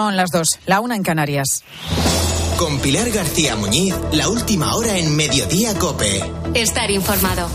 Son las 2, la 1 en Canarias. Con Pilar García Muñiz, la última hora en Mediodía COPE. Estar informado.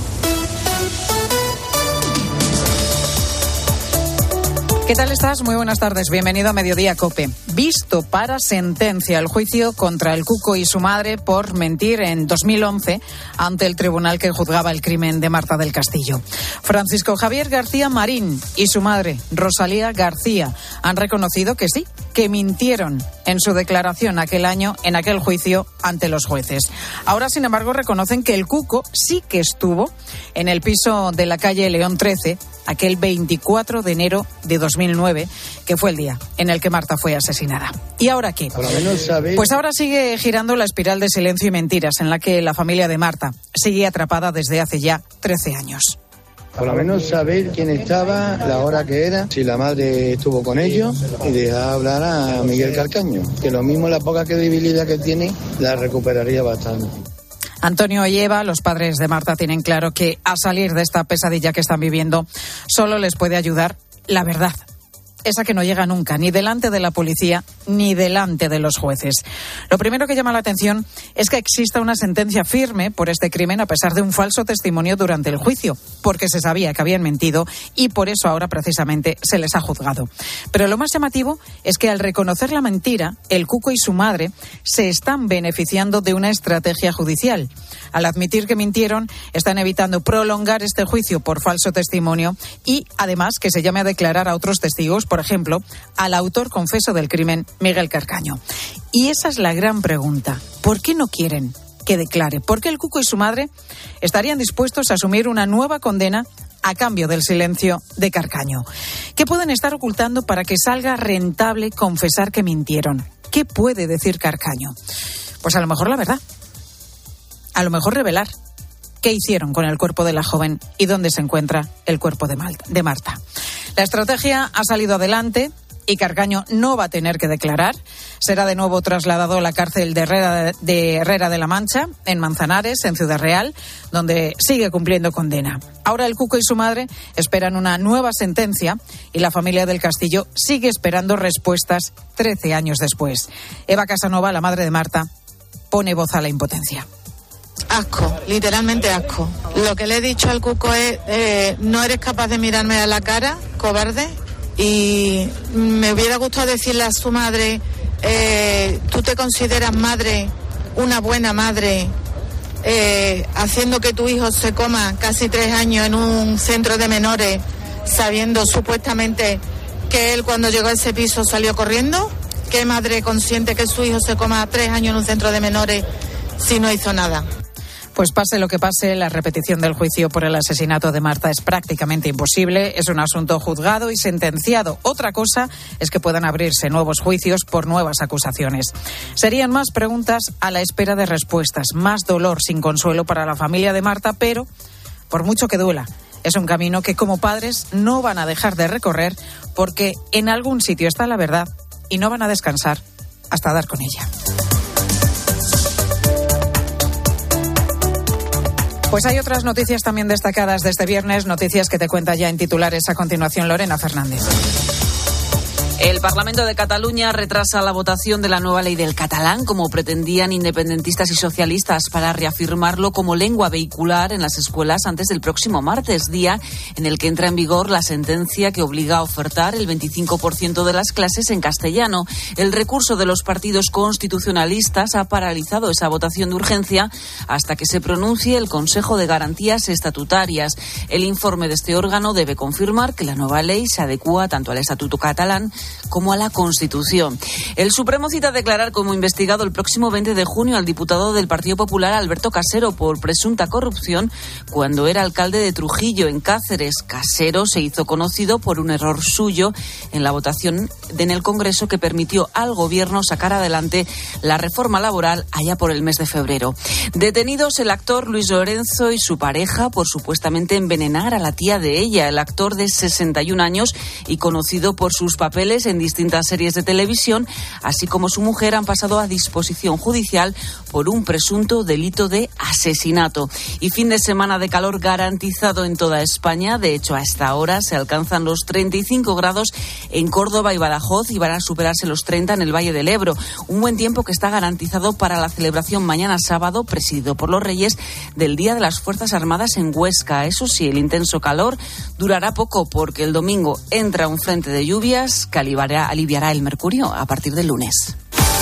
¿Qué tal estás? Muy buenas tardes. Bienvenido a Mediodía COPE. Visto para sentencia el juicio contra el Cuco y su madre por mentir en 2011 ante el tribunal que juzgaba el crimen de Marta del Castillo. Francisco Javier García Marín y su madre, Rosalía García, han reconocido que sí, que mintieron en su declaración aquel año en aquel juicio ante los jueces. Ahora, sin embargo, reconocen que el Cuco sí que estuvo en el piso de la calle León 13 aquel 24 de enero de 2009, que fue el día en el que Marta fue asesinada. ¿Y ahora qué? Pues ahora sigue girando la espiral de silencio y mentiras en la que la familia de Marta sigue atrapada desde hace ya 13 años. Por lo menos saber quién estaba, la hora que era, si la madre estuvo con ellos y dejar hablar a Miguel Calcaño, que lo mismo la poca credibilidad que tiene la recuperaría bastante. Antonio y Eva, los padres de Marta, tienen claro que a salir de esta pesadilla que están viviendo solo les puede ayudar la verdad. Esa que no llega nunca, ni delante de la policía, ni delante de los jueces. Lo primero que llama la atención es que exista una sentencia firme por este crimen a pesar de un falso testimonio durante el juicio, porque se sabía que habían mentido y por eso ahora precisamente se les ha juzgado. Pero lo más llamativo es que al reconocer la mentira, el Cuco y su madre se están beneficiando de una estrategia judicial. Al admitir que mintieron, están evitando prolongar este juicio por falso testimonio y, además, que se llame a declarar a otros testigos, por ejemplo, al autor confeso del crimen, Miguel Calcaño. Y esa es la gran pregunta. ¿Por qué no quieren que declare? ¿Por qué el Cuco y su madre estarían dispuestos a asumir una nueva condena a cambio del silencio de Calcaño? ¿Qué pueden estar ocultando para que salga rentable confesar que mintieron? ¿Qué puede decir Calcaño? Pues a lo mejor la verdad. A lo mejor revelar qué hicieron con el cuerpo de la joven y dónde se encuentra el cuerpo de Marta. La estrategia ha salido adelante y Calcaño no va a tener que declarar. Será de nuevo trasladado a la cárcel de Herrera de la Mancha, en Manzanares, en Ciudad Real, donde sigue cumpliendo condena. Ahora el Cuco y su madre esperan una nueva sentencia y la familia del Castillo sigue esperando respuestas 13 años después. Eva Casanova, la madre de Marta, pone voz a la impotencia. Asco, literalmente asco. Lo que le he dicho al Cuco es, no eres capaz de mirarme a la cara, cobarde, y me hubiera gustado decirle a su madre, tú te consideras madre, una buena madre, haciendo que tu hijo se coma casi 3 años en un centro de menores, sabiendo supuestamente que él cuando llegó a ese piso salió corriendo. ¿Qué madre consiente que su hijo se coma 3 años en un centro de menores si no hizo nada? Pues pase lo que pase, la repetición del juicio por el asesinato de Marta es prácticamente imposible. Es un asunto juzgado y sentenciado. Otra cosa es que puedan abrirse nuevos juicios por nuevas acusaciones. Serían más preguntas a la espera de respuestas, más dolor sin consuelo para la familia de Marta, pero, por mucho que duela, es un camino que como padres no van a dejar de recorrer porque en algún sitio está la verdad y no van a descansar hasta dar con ella. Pues hay otras noticias también destacadas de este viernes, noticias que te cuenta ya en titulares a continuación Lorena Fernández. El Parlamento de Cataluña retrasa la votación de la nueva ley del catalán, como pretendían independentistas y socialistas, para reafirmarlo como lengua vehicular en las escuelas antes del próximo martes, día en el que entra en vigor la sentencia que obliga a ofertar el 25% de las clases en castellano. El recurso de los partidos constitucionalistas ha paralizado esa votación de urgencia hasta que se pronuncie el Consejo de Garantías Estatutarias. El informe de este órgano debe confirmar que la nueva ley se adecúa tanto al Estatuto catalán como a la Constitución. El Supremo cita a declarar como investigado el próximo 20 de junio al diputado del Partido Popular Alberto Casero por presunta corrupción cuando era alcalde de Trujillo, en Cáceres. Casero se hizo conocido por un error suyo en la votación en el Congreso que permitió al Gobierno sacar adelante la reforma laboral allá por el mes de febrero. Detenidos el actor Luis Lorenzo y su pareja por supuestamente envenenar a la tía de ella. El actor de 61 años y conocido por sus papeles papeles en distintas series de televisión, así como su mujer han pasado a disposición judicial por un presunto delito de asesinato. Y fin de semana de calor garantizado en toda España. De hecho, a esta hora se alcanzan los 35 grados en Córdoba y Badajoz y van a superarse los 30 en el Valle del Ebro. Un buen tiempo que está garantizado para la celebración mañana sábado, presidido por los Reyes, del Día de las Fuerzas Armadas en Huesca. Eso sí, el intenso calor durará poco porque el domingo entra un frente de lluvias que aliviará el mercurio a partir del lunes.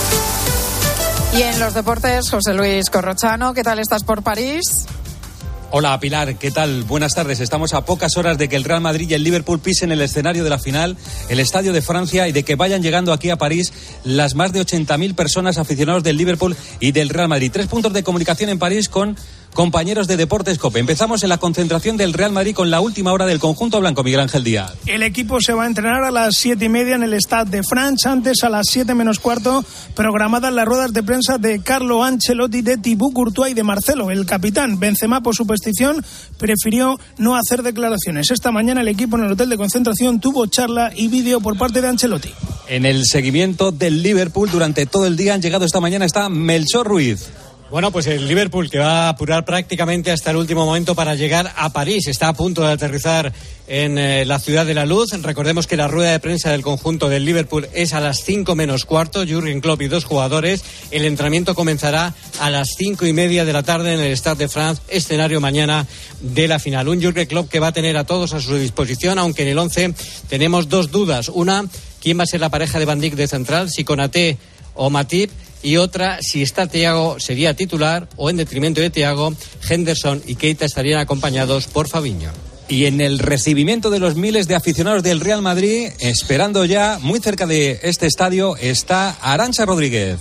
Y en los deportes, José Luis Corrochano, ¿qué tal estás por París? Hola Pilar, ¿qué tal? Buenas tardes. Estamos a pocas horas de que el Real Madrid y el Liverpool pisen el escenario de la final, el Estadio de Francia, y de que vayan llegando aquí a París las más de 80.000 personas aficionados del Liverpool y del Real Madrid. 3 puntos de comunicación en París con compañeros de Deportes COPE. Empezamos en la concentración del Real Madrid con la última hora del conjunto blanco, Miguel Ángel Díaz. El equipo se va a entrenar a las 7:30 en el Stade de France. Antes, a las 7 menos cuarto, programadas las ruedas de prensa de Carlo Ancelotti, de Thibaut Courtois y de Marcelo. El capitán Benzema, por superstición, prefirió no hacer declaraciones. Esta mañana el equipo en el hotel de concentración tuvo charla y vídeo por parte de Ancelotti. En el seguimiento del Liverpool durante todo el día han llegado esta mañana está Melchor Ruiz. Bueno, pues el Liverpool, que va a apurar prácticamente hasta el último momento para llegar a París. Está a punto de aterrizar en la Ciudad de la Luz. Recordemos que la rueda de prensa del conjunto del Liverpool es a las 5 menos cuarto. Jürgen Klopp y 2 jugadores. El entrenamiento comenzará a las 5:30 de la tarde en el Stade de France, escenario mañana de la final. Un Jürgen Klopp que va a tener a todos a su disposición, aunque en el 11 tenemos 2 dudas. Una, ¿quién va a ser la pareja de Van Dijk de central? Si Konaté o Matip. Y otra, si está Thiago, sería titular, o en detrimento de Thiago, Henderson y Keita estarían acompañados por Fabinho. Y en el recibimiento de los miles de aficionados del Real Madrid, esperando ya muy cerca de este estadio, está Arantxa Rodríguez.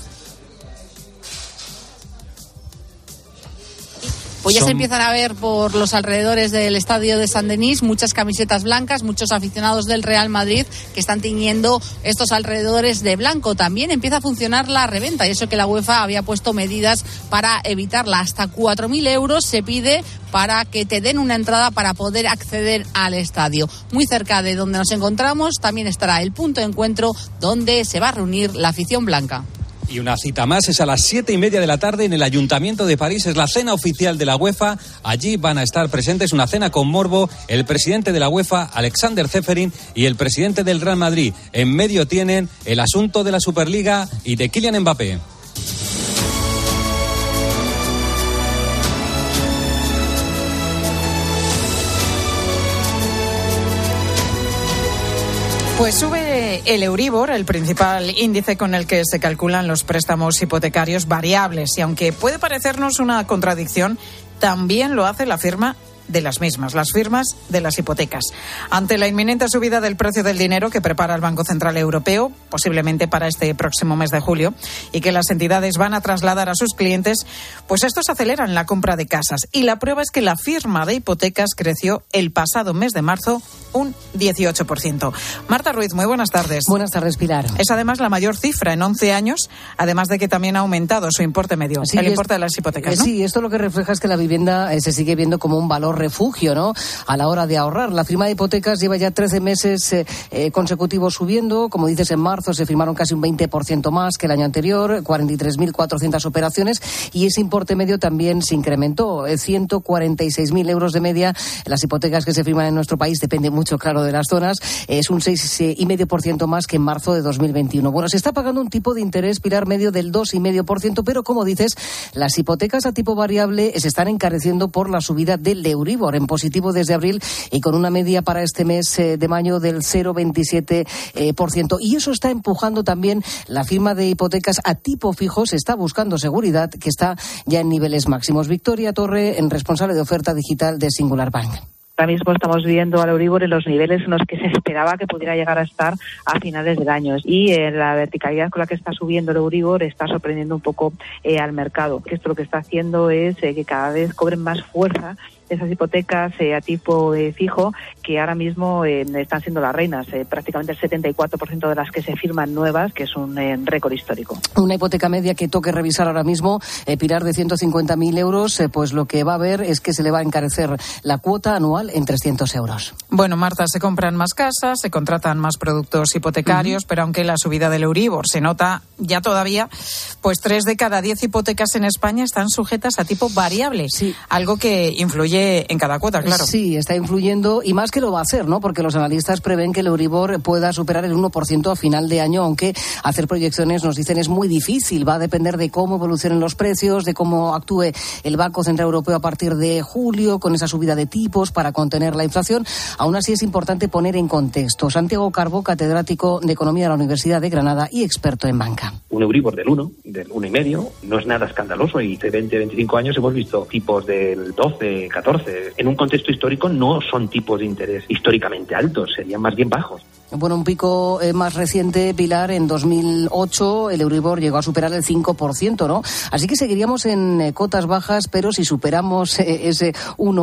Pues ya se empiezan a ver por los alrededores del estadio de Saint-Denis muchas camisetas blancas, muchos aficionados del Real Madrid que están tiñendo estos alrededores de blanco. También empieza a funcionar la reventa, y eso que la UEFA había puesto medidas para evitarla. Hasta 4.000 euros se pide para que te den una entrada para poder acceder al estadio. Muy cerca de donde nos encontramos también estará el punto de encuentro donde se va a reunir la afición blanca. Y una cita más es a las 7:30 de la tarde en el Ayuntamiento de París. Es la cena oficial de la UEFA. Allí van a estar presentes, una cena con morbo, el presidente de la UEFA, Alexander Ceferin, y el presidente del Real Madrid. En medio tienen el asunto de la Superliga y de Kylian Mbappé. Pues sube el Euribor, el principal índice con el que se calculan los préstamos hipotecarios variables. Y aunque puede parecernos una contradicción, también lo hace la firma de las mismas, las firmas de las hipotecas. Ante la inminente subida del precio del dinero que prepara el Banco Central Europeo, posiblemente para este próximo mes de julio, y que las entidades van a trasladar a sus clientes, pues estos aceleran la compra de casas. Y la prueba es que la firma de hipotecas creció el pasado mes de marzo un 18%. Marta Ruiz, muy buenas tardes. Buenas tardes, Pilar. Es además la mayor cifra en 11 años, además de que también ha aumentado su importe medio, sí, el importe de las hipotecas, ¿no? Sí, esto lo que refleja es que la vivienda se sigue viendo como un valor refugio, ¿no?, a la hora de ahorrar. La firma de hipotecas lleva ya 13 meses consecutivos subiendo. Como dices, en marzo se firmaron casi un 20% más que el año anterior, 43.400 operaciones, y ese importe medio también se incrementó, 146.000 euros de media. Las hipotecas que se firman en nuestro país, depende mucho, claro, de las zonas, es un 6,5% más que en marzo de 2021. Bueno, se está pagando un tipo de interés, Pilar, medio del 2,5%, pero como dices, las hipotecas a tipo variable se están encareciendo por la subida del Euribor, en positivo desde abril y con una media para este mes de mayo del 0,27%. Y eso está empujando también la firma de hipotecas a tipo fijo. Se está buscando seguridad, que está ya en niveles máximos. Victoria Torre, responsable de oferta digital de Singular Bank. Ahora mismo estamos viendo al Euribor en los niveles en los que se esperaba que pudiera llegar a estar a finales del año. Y la verticalidad con la que está subiendo el Euribor está sorprendiendo un poco al mercado. Esto lo que está haciendo es que cada vez cobren más fuerza esas hipotecas a tipo fijo, que ahora mismo están siendo las reinas. Prácticamente el 74% de las que se firman nuevas, que es un récord histórico. Una hipoteca media que toque revisar ahora mismo, Pilar, de 150.000 euros, pues lo que va a haber es que se le va a encarecer la cuota anual en 300 euros. Bueno, Marta, se compran más casas, se contratan más productos hipotecarios, pero aunque la subida del Euribor se nota ya todavía, pues 3 de cada 10 hipotecas en España están sujetas a tipo variable. Sí. Algo que influye en cada cuota, claro. Sí, está influyendo y más que lo va a hacer, ¿no? Porque los analistas prevén que el Euribor pueda superar el 1% a final de año, aunque hacer proyecciones, nos dicen, es muy difícil. Va a depender de cómo evolucionen los precios, de cómo actúe el Banco Central Europeo a partir de julio con esa subida de tipos para contener la inflación. Aún así es importante poner en contexto. Santiago Carbo, catedrático de Economía de la Universidad de Granada y experto en banca. Un Euribor del 1,5, no es nada escandaloso, y de 20, 25 años hemos visto tipos del 12, 14. En un contexto histórico no son tipos de interés históricamente altos, serían más bien bajos. Bueno, un pico más reciente, Pilar, en 2008 el Euribor llegó a superar el 5%, ¿no? Así que seguiríamos en cotas bajas, pero si superamos ese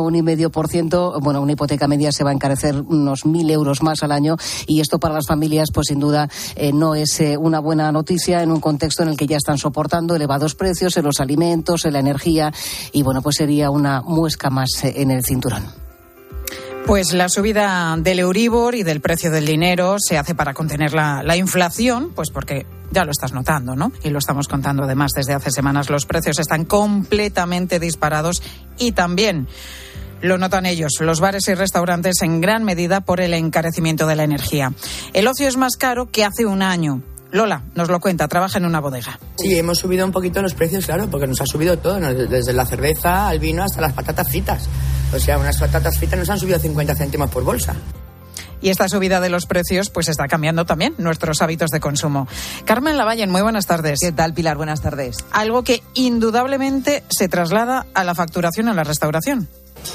1,5%, bueno, una hipoteca media se va a encarecer unos 1.000 euros más al año, y esto para las familias, pues sin duda no es una buena noticia en un contexto en el que ya están soportando elevados precios en los alimentos, en la energía, y bueno, pues sería una muesca más en el cinturón. Pues la subida del Euribor y del precio del dinero se hace para contener la inflación, pues porque ya lo estás notando, ¿no? Y lo estamos contando además desde hace semanas. Los precios están completamente disparados y también lo notan ellos, los bares y restaurantes, en gran medida por el encarecimiento de la energía. El ocio es más caro que hace un año. Lola nos lo cuenta, trabaja en una bodega. Sí, hemos subido un poquito los precios, claro, porque nos ha subido todo, desde la cerveza al vino hasta las patatas fritas. O sea, unas patatas fritas nos han subido 50 céntimos por bolsa. Y esta subida de los precios pues está cambiando también nuestros hábitos de consumo. Carmen Lavallen, muy buenas tardes. ¿Qué tal, Pilar? Buenas tardes. Algo que indudablemente se traslada a la facturación en la restauración.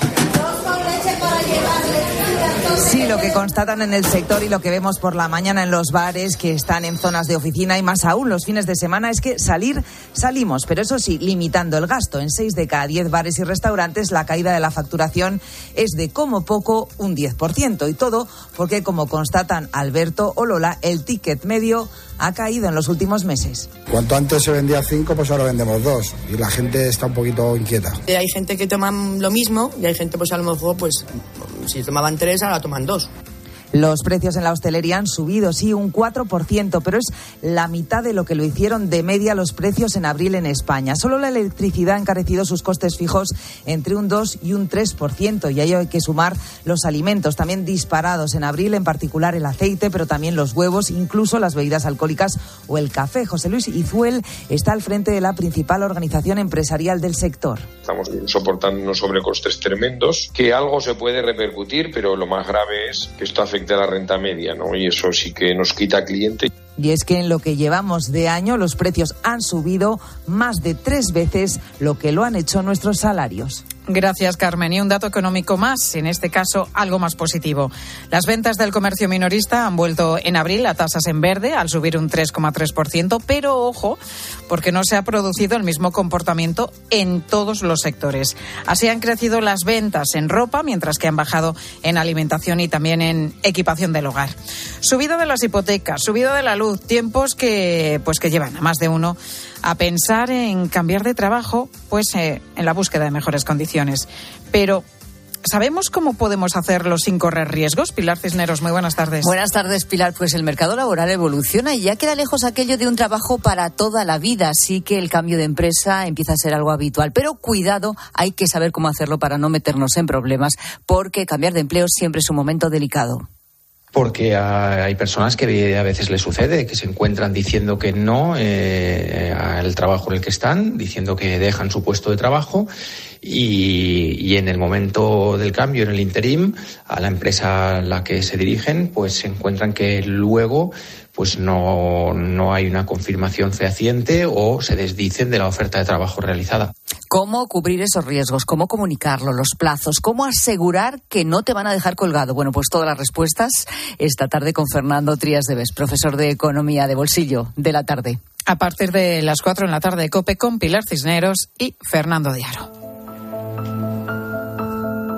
Sí, lo que constatan en el sector y lo que vemos por la mañana en los bares que están en zonas de oficina y más aún los fines de semana es que salimos, pero eso sí, limitando el gasto. En 6 de cada 10 bares y restaurantes la caída de la facturación es de como poco un 10%, y todo porque, como constatan Alberto o Lola, el ticket medio ha caído en los últimos meses. Cuanto antes se vendía 5, pues ahora vendemos 2 y la gente está un poquito inquieta. Hay gente que toma lo mismo y hay gente, pues a lo mejor, pues si tomaban 3, ahora toman 2. Los precios en la hostelería han subido, sí, un 4%, pero es la mitad de lo que lo hicieron de media los precios en abril en España. Solo la electricidad ha encarecido sus costes fijos entre un 2 y un 3%, y a ello hay que sumar los alimentos, también disparados en abril, en particular el aceite, pero también los huevos, incluso las bebidas alcohólicas o el café. José Luis Izuel está al frente de la principal organización empresarial del sector. Estamos soportando unos sobrecostes tremendos, que algo se puede repercutir, pero lo más grave es que esto afecta a la renta media, ¿no? Y eso sí que nos quita cliente. Y es que en lo que llevamos de año los precios han subido más de 3 veces lo que lo han hecho nuestros salarios. Gracias, Carmen. Y un dato económico más, en este caso algo más positivo. Las ventas del comercio minorista han vuelto en abril a tasas en verde, al subir un 3,3%, pero ojo, porque no se ha producido el mismo comportamiento en todos los sectores. Así han crecido las ventas en ropa, mientras que han bajado en alimentación y también en equipación del hogar. Subida de las hipotecas, subida de la luz, tiempos que llevan a más de uno a pensar en cambiar de trabajo, pues en la búsqueda de mejores condiciones. Pero ¿sabemos cómo podemos hacerlo sin correr riesgos? Pilar Cisneros, muy buenas tardes. Buenas tardes, Pilar. Pues el mercado laboral evoluciona y ya queda lejos aquello de un trabajo para toda la vida. Así que el cambio de empresa empieza a ser algo habitual. Pero cuidado, hay que saber cómo hacerlo para no meternos en problemas, porque cambiar de empleo siempre es un momento delicado. Porque hay personas que a veces les sucede que se encuentran diciendo que no al trabajo en el que están, diciendo que dejan su puesto de trabajo y en el momento del cambio, en el interim, a la empresa a la que se dirigen, pues se encuentran que luego pues no hay una confirmación fehaciente o se desdicen de la oferta de trabajo realizada. ¿Cómo cubrir esos riesgos? ¿Cómo comunicarlo? ¿Los plazos? ¿Cómo asegurar que no te van a dejar colgado? Bueno, pues todas las respuestas esta tarde con Fernando Trías de Bes, profesor de Economía de Bolsillo de la tarde. A partir de las 4 en la tarde, COPE con Pilar Cisneros y Fernando de Aro.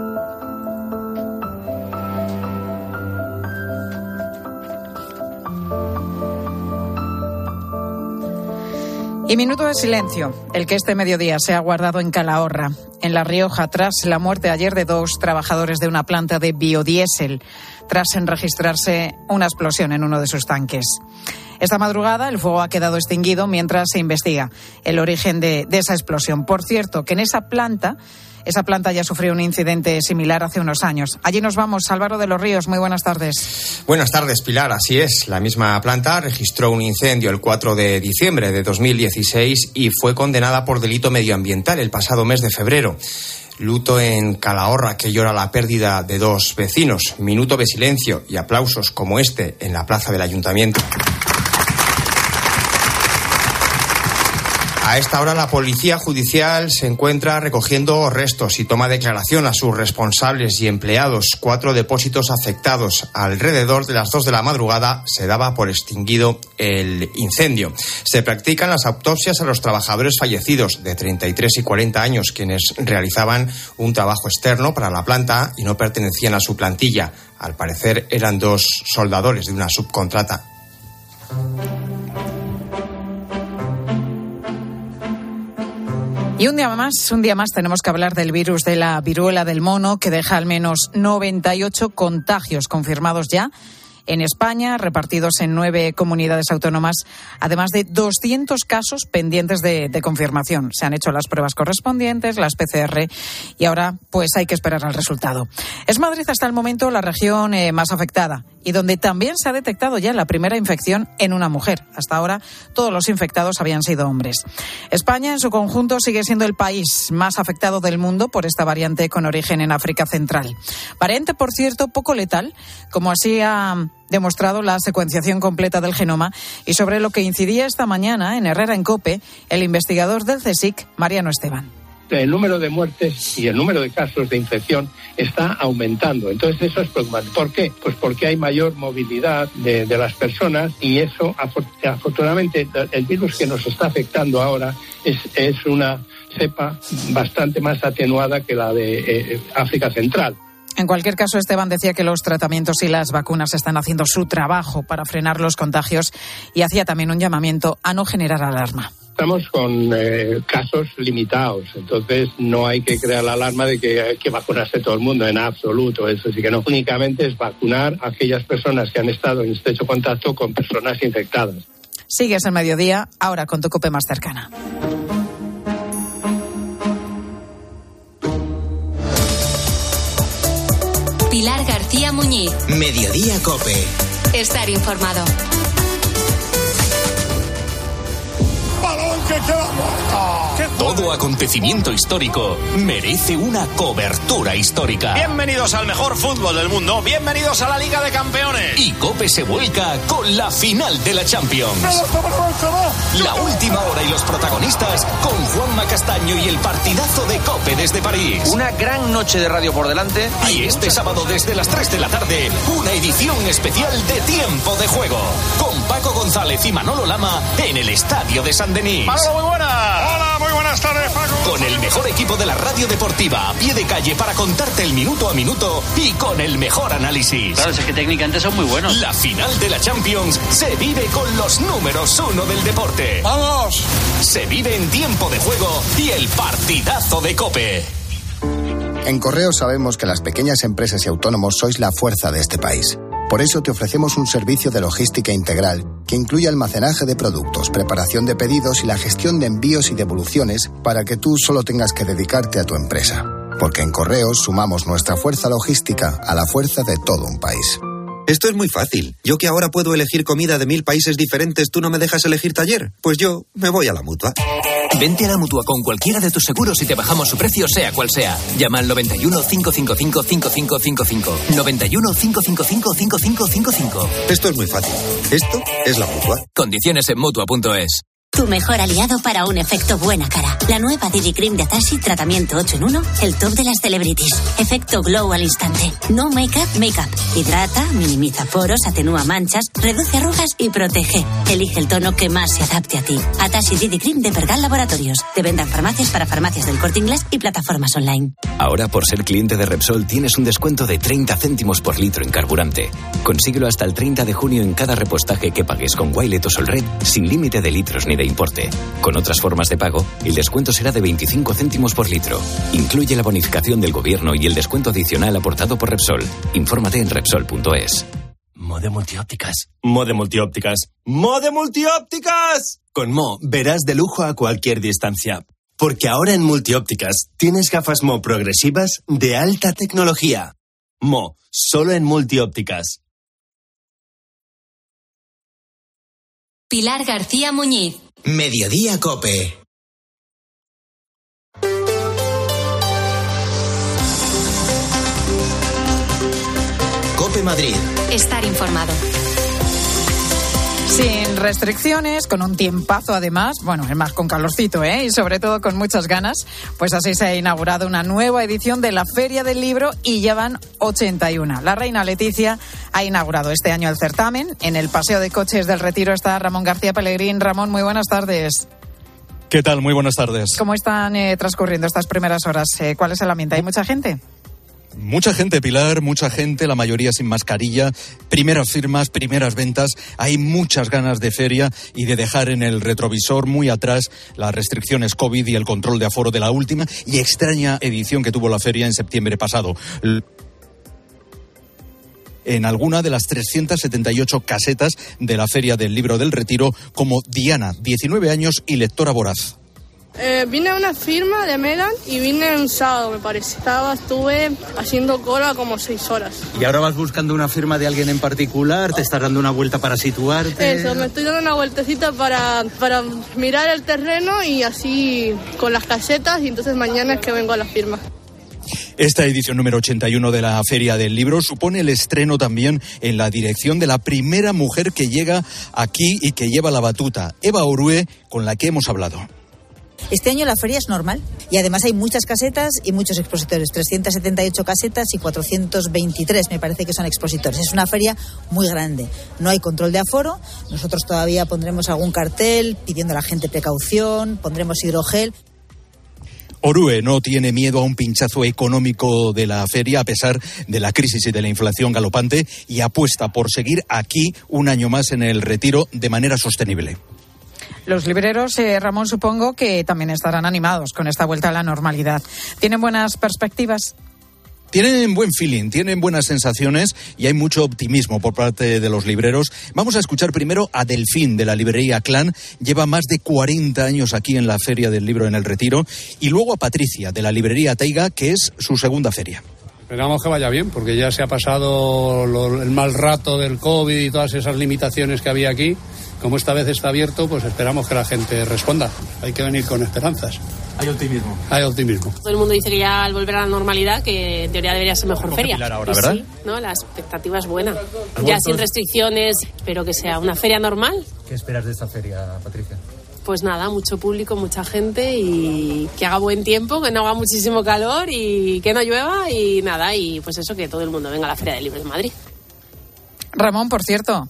Y minuto de silencio, el que este mediodía se ha guardado en Calahorra, en La Rioja, tras la muerte ayer de 2 trabajadores de una planta de biodiesel, tras registrarse una explosión en uno de sus tanques. Esta madrugada el fuego ha quedado extinguido mientras se investiga el origen de esa explosión. Por cierto, que en esa planta ya sufrió un incidente similar hace unos años. Allí nos vamos. Álvaro de los Ríos, muy buenas tardes. Buenas tardes, Pilar. Así es. La misma planta registró un incendio el 4 de diciembre de 2016 y fue condenada por delito medioambiental el pasado mes de febrero. Luto en Calahorra, que llora la pérdida de 2 vecinos. Minuto de silencio y aplausos como este en la plaza del Ayuntamiento. A esta hora la Policía Judicial se encuentra recogiendo restos y toma declaración a sus responsables y empleados. 4 depósitos afectados. Alrededor de las 2 de la madrugada se daba por extinguido el incendio. Se practican las autopsias a los trabajadores fallecidos de 33 y 40 años, quienes realizaban un trabajo externo para la planta y no pertenecían a su plantilla. Al parecer eran 2 soldadores de una subcontrata. Y un día más tenemos que hablar del virus de la viruela del mono, que deja al menos 98 contagios confirmados ya en España, repartidos en 9 comunidades autónomas, además de 200 casos pendientes de confirmación. Se han hecho las pruebas correspondientes, las PCR, y ahora pues hay que esperar al resultado. Es Madrid hasta el momento la región más afectada y donde también se ha detectado ya la primera infección en una mujer. Hasta ahora todos los infectados habían sido hombres. España en su conjunto sigue siendo el país más afectado del mundo por esta variante con origen en África Central. Variante, por cierto, poco letal, como así ha demostrado la secuenciación completa del genoma, y sobre lo que incidía esta mañana en Herrera en COPE el investigador del CSIC, Mariano Esteban. El número de muertes y el número de casos de infección está aumentando. Entonces eso es preocupante. ¿Por qué? Pues porque hay mayor movilidad de las personas y eso, afortunadamente, el virus que nos está afectando ahora es una cepa bastante más atenuada que la de África Central. En cualquier caso, Esteban decía que los tratamientos y las vacunas están haciendo su trabajo para frenar los contagios y hacía también un llamamiento a no generar alarma. Estamos con casos limitados, entonces no hay que crear la alarma de que hay que vacunarse todo el mundo, en absoluto, eso sí que no. Únicamente es vacunar a aquellas personas que han estado en estrecho contacto con personas infectadas. Sigues el mediodía, ahora con tu COPE más cercana. Pilar García Muñiz. Mediodía COPE. Estar informado. ¡Balón que queda muerto! Todo acontecimiento histórico merece una cobertura histórica. Bienvenidos al mejor fútbol del mundo. Bienvenidos a la Liga de Campeones. Y COPE se vuelca con la final de la Champions. La última hora y los protagonistas con Juanma Castaño y el partidazo de COPE desde París. Una gran noche de radio por delante. Y este sábado desde las 3 de la tarde, una edición especial de Tiempo de Juego. Con Paco González y Manolo Lama en el Estadio de San Denis. Manolo, muy buenas. Hola, muy buenas tardes, Paco. Con el mejor equipo de la radio deportiva a pie de calle para contarte el minuto a minuto y con el mejor análisis. Claro, es que técnicamente son muy buenos. La final de la Champions se vive con los números 1 del deporte. ¡Vamos! Se vive en Tiempo de Juego y el partidazo de COPE. En Correos sabemos que las pequeñas empresas y autónomos sois la fuerza de este país. Por eso te ofrecemos un servicio de logística integral que incluye almacenaje de productos, preparación de pedidos y la gestión de envíos y devoluciones para que tú solo tengas que dedicarte a tu empresa. Porque en Correos sumamos nuestra fuerza logística a la fuerza de todo un país. Esto es muy fácil. Yo que ahora puedo elegir comida de 1000 países diferentes, ¿tú no me dejas elegir taller? Pues yo me voy a la Mutua. Vente a la Mutua con cualquiera de tus seguros y te bajamos su precio sea cual sea. Llama al 91 555 5555. 91 555 5555. Esto es muy fácil. Esto es la Mutua. Condiciones en Mutua.es. Tu mejor aliado para un efecto buena cara. La nueva Didi Cream de Atashi, tratamiento 8 en 1, el top de las celebrities. Efecto glow al instante. No make-up, make-up. Hidrata, minimiza poros, atenúa manchas, reduce arrugas y protege. Elige el tono que más se adapte a ti. Atashi Didi Cream de Pergal Laboratorios. De venta en farmacias para farmacias del Corte Inglés y plataformas online. Ahora, por ser cliente de Repsol, tienes un descuento de 30 céntimos por litro en carburante. Consíguelo hasta el 30 de junio en cada repostaje que pagues con Wilet o Solred, sin límite de litros ni de importe. Con otras formas de pago, el descuento será de 25 céntimos por litro. Incluye la bonificación del gobierno y el descuento adicional aportado por Repsol. Infórmate en Repsol.es. Mode Multiópticas. Mode Multiópticas. ¡Mode Multiópticas! Con Mo verás de lujo a cualquier distancia. Porque ahora en Multiópticas tienes gafas Mo progresivas de alta tecnología. Mo, solo en Multiópticas. Pilar García Muñiz. Mediodía COPE. COPE Madrid. Estar informado. Sin restricciones, con un tiempazo además, bueno, es más con calorcito, y sobre todo con muchas ganas, pues así se ha inaugurado una nueva edición de la Feria del Libro y ya van 81. La reina Leticia ha inaugurado este año el certamen. En el Paseo de Coches del Retiro está Ramón García Pellegrín. Ramón, muy buenas tardes. ¿Qué tal? Muy buenas tardes. ¿Cómo están transcurriendo estas primeras horas? ¿Cuál es el ambiente? ¿Hay mucha gente? Mucha gente, Pilar, mucha gente, la mayoría sin mascarilla, primeras firmas, primeras ventas, hay muchas ganas de feria y de dejar en el retrovisor muy atrás las restricciones COVID y el control de aforo de la última y extraña edición que tuvo la feria en septiembre pasado. En alguna de las 378 casetas de la Feria del Libro del Retiro, como Diana, 19 años y lectora voraz. Vine a una firma de Megan y vine un sábado, me parece. Estuve haciendo cola como 6 horas. ¿Y ahora vas buscando una firma de alguien en particular? ¿Te estás dando una vuelta para situarte? Eso, me estoy dando una vueltecita para mirar el terreno y así con las casetas, y entonces mañana es que vengo a la firma. Esta edición número 81 de la Feria del Libro supone el estreno también en la dirección de la primera mujer que llega aquí y que lleva la batuta, Eva Orue, con la que hemos hablado. Este año la feria es normal y además hay muchas casetas y muchos expositores, 378 casetas y 423 me parece que son expositores. Es una feria muy grande, no hay control de aforo, nosotros todavía pondremos algún cartel pidiendo a la gente precaución, pondremos hidrogel. Orue no tiene miedo a un pinchazo económico de la feria a pesar de la crisis y de la inflación galopante y apuesta por seguir aquí un año más en el Retiro de manera sostenible. Los libreros, Ramón, supongo que también estarán animados con esta vuelta a la normalidad. ¿Tienen buenas perspectivas? Tienen buen feeling, tienen buenas sensaciones y hay mucho optimismo por parte de los libreros. Vamos a escuchar primero a Delfín, de la librería Clan. Lleva más de 40 años aquí en la Feria del Libro en el Retiro. Y luego a Patricia, de la librería Taiga, que es su segunda feria. Esperamos que vaya bien, porque ya se ha pasado el mal rato del COVID y todas esas limitaciones que había aquí. Como esta vez está abierto, pues esperamos que la gente responda. Hay que venir con esperanzas. Hay optimismo. Hay optimismo. Todo el mundo dice que ya al volver a la normalidad, que en teoría debería ser mejor feria. Ahora, ¿verdad? Sí, ¿no? La expectativa es buena. Ya sin restricciones, espero que sea una feria normal. ¿Qué esperas de esta feria, Patricia? Pues nada, mucho público, mucha gente y que haga buen tiempo, que no haga muchísimo calor y que no llueva y nada. Y pues eso, que todo el mundo venga a la Feria del Libro de Madrid. Ramón, por cierto,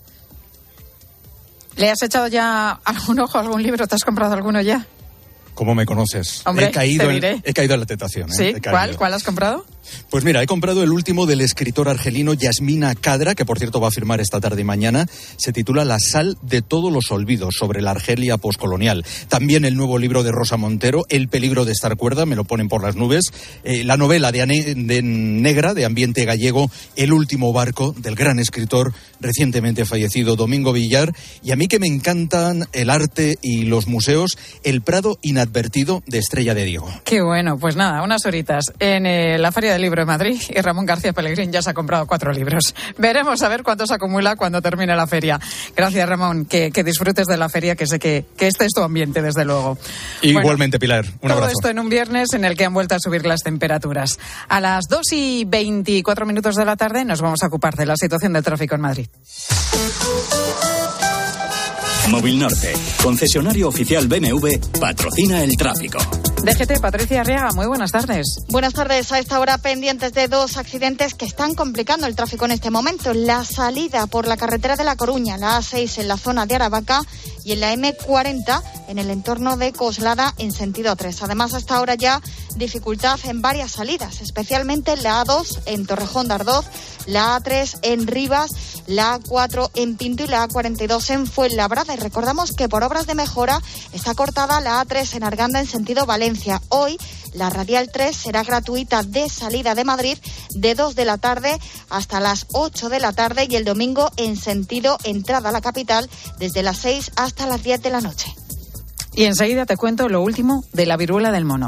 ¿le has echado ya algún ojo a algún libro? ¿Te has comprado alguno ya? ¿Cómo me conoces? Hombre, he caído en la tentación. ¿Sí? ¿Cuál has comprado? Pues mira, he comprado el último del escritor argelino Yasmina Khadra, que por cierto va a firmar esta tarde y mañana. Se titula La sal de todos los olvidos, sobre la Argelia poscolonial. También el nuevo libro de Rosa Montero, El peligro de estar cuerda, me lo ponen por las nubes. La novela de Negra, de ambiente gallego, El último barco, del gran escritor recientemente fallecido Domingo Villar. Y a mí que me encantan el arte y los museos, El Prado inadvertido, de Estrella de Diego. Qué bueno, pues nada, unas horitas en la Feria del Libro de Madrid y Ramón García Pellegrín ya se ha comprado 4 libros. Veremos a ver cuántos acumula cuando termine la feria. Gracias, Ramón, que disfrutes de la feria, que sé que este es tu ambiente, desde luego. Igualmente, Pilar, un abrazo. Todo esto en un viernes en el que han vuelto a subir las temperaturas. A las 2:24 de la tarde nos vamos a ocupar de la situación del tráfico en Madrid. Móvil Norte, concesionario oficial BMW, patrocina el tráfico. DGT, Patricia Arriaga, muy buenas tardes. Buenas tardes. A esta hora pendientes de 2 accidentes que están complicando el tráfico en este momento. La salida por la carretera de La Coruña, la A6 en la zona de Aravaca, y en la M40 en el entorno de Coslada en sentido 3. Además, hasta ahora ya dificultad en varias salidas, especialmente en la A2 en Torrejón de Ardoz, la A3 en Rivas, la A4 en Pinto y la A42 en Fuenlabrada. Y recordamos que por obras de mejora está cortada la A3 en Arganda en sentido Valencia. Hoy la Radial 3 será gratuita de salida de Madrid de 2 de la tarde hasta las 8 de la tarde y el domingo en sentido entrada a la capital desde las 6 hasta las 10 de la noche. Y enseguida te cuento lo último de la viruela del mono.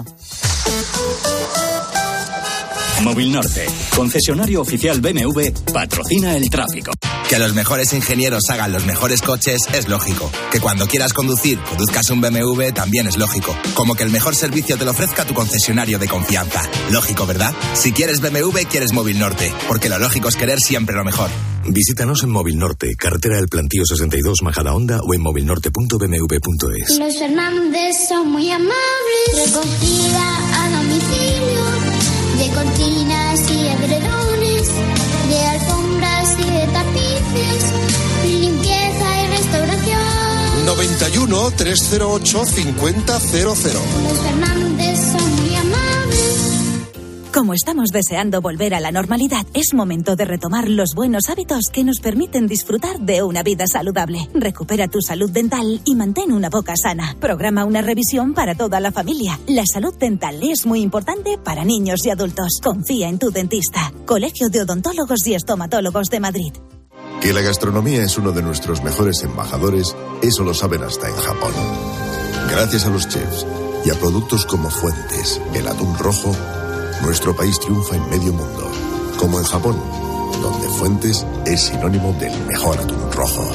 Móvil Norte, concesionario oficial BMW, patrocina el tráfico. Que los mejores ingenieros hagan los mejores coches es lógico. Que cuando quieras conducir, conduzcas un BMW también es lógico. Como que el mejor servicio te lo ofrezca tu concesionario de confianza. Lógico, ¿verdad? Si quieres BMW, quieres Móvil Norte. Porque lo lógico es querer siempre lo mejor. Visítanos en Móvil Norte, carretera del Plantío 62, Majadahonda, o en movilnorte.bmw.es. Los Fernández son muy amables. Recogida a domicilio de cortinas y edredones, de alfombras y de tapices, limpieza y restauración. 91 308 5000. Los Fernández son muy amables. Como estamos deseando volver a la normalidad, es momento de retomar los buenos hábitos que nos permiten disfrutar de una vida saludable. Recupera tu salud dental y mantén una boca sana. Programa una revisión para toda la familia. La salud dental es muy importante para niños y adultos. Confía en tu dentista. Colegio de Odontólogos y Estomatólogos de Madrid. Que la gastronomía es uno de nuestros mejores embajadores, eso lo saben hasta en Japón. Gracias a los chefs y a productos como Fuentes, el atún rojo, nuestro país triunfa en medio mundo, como en Japón, donde Fuentes es sinónimo del mejor atún rojo.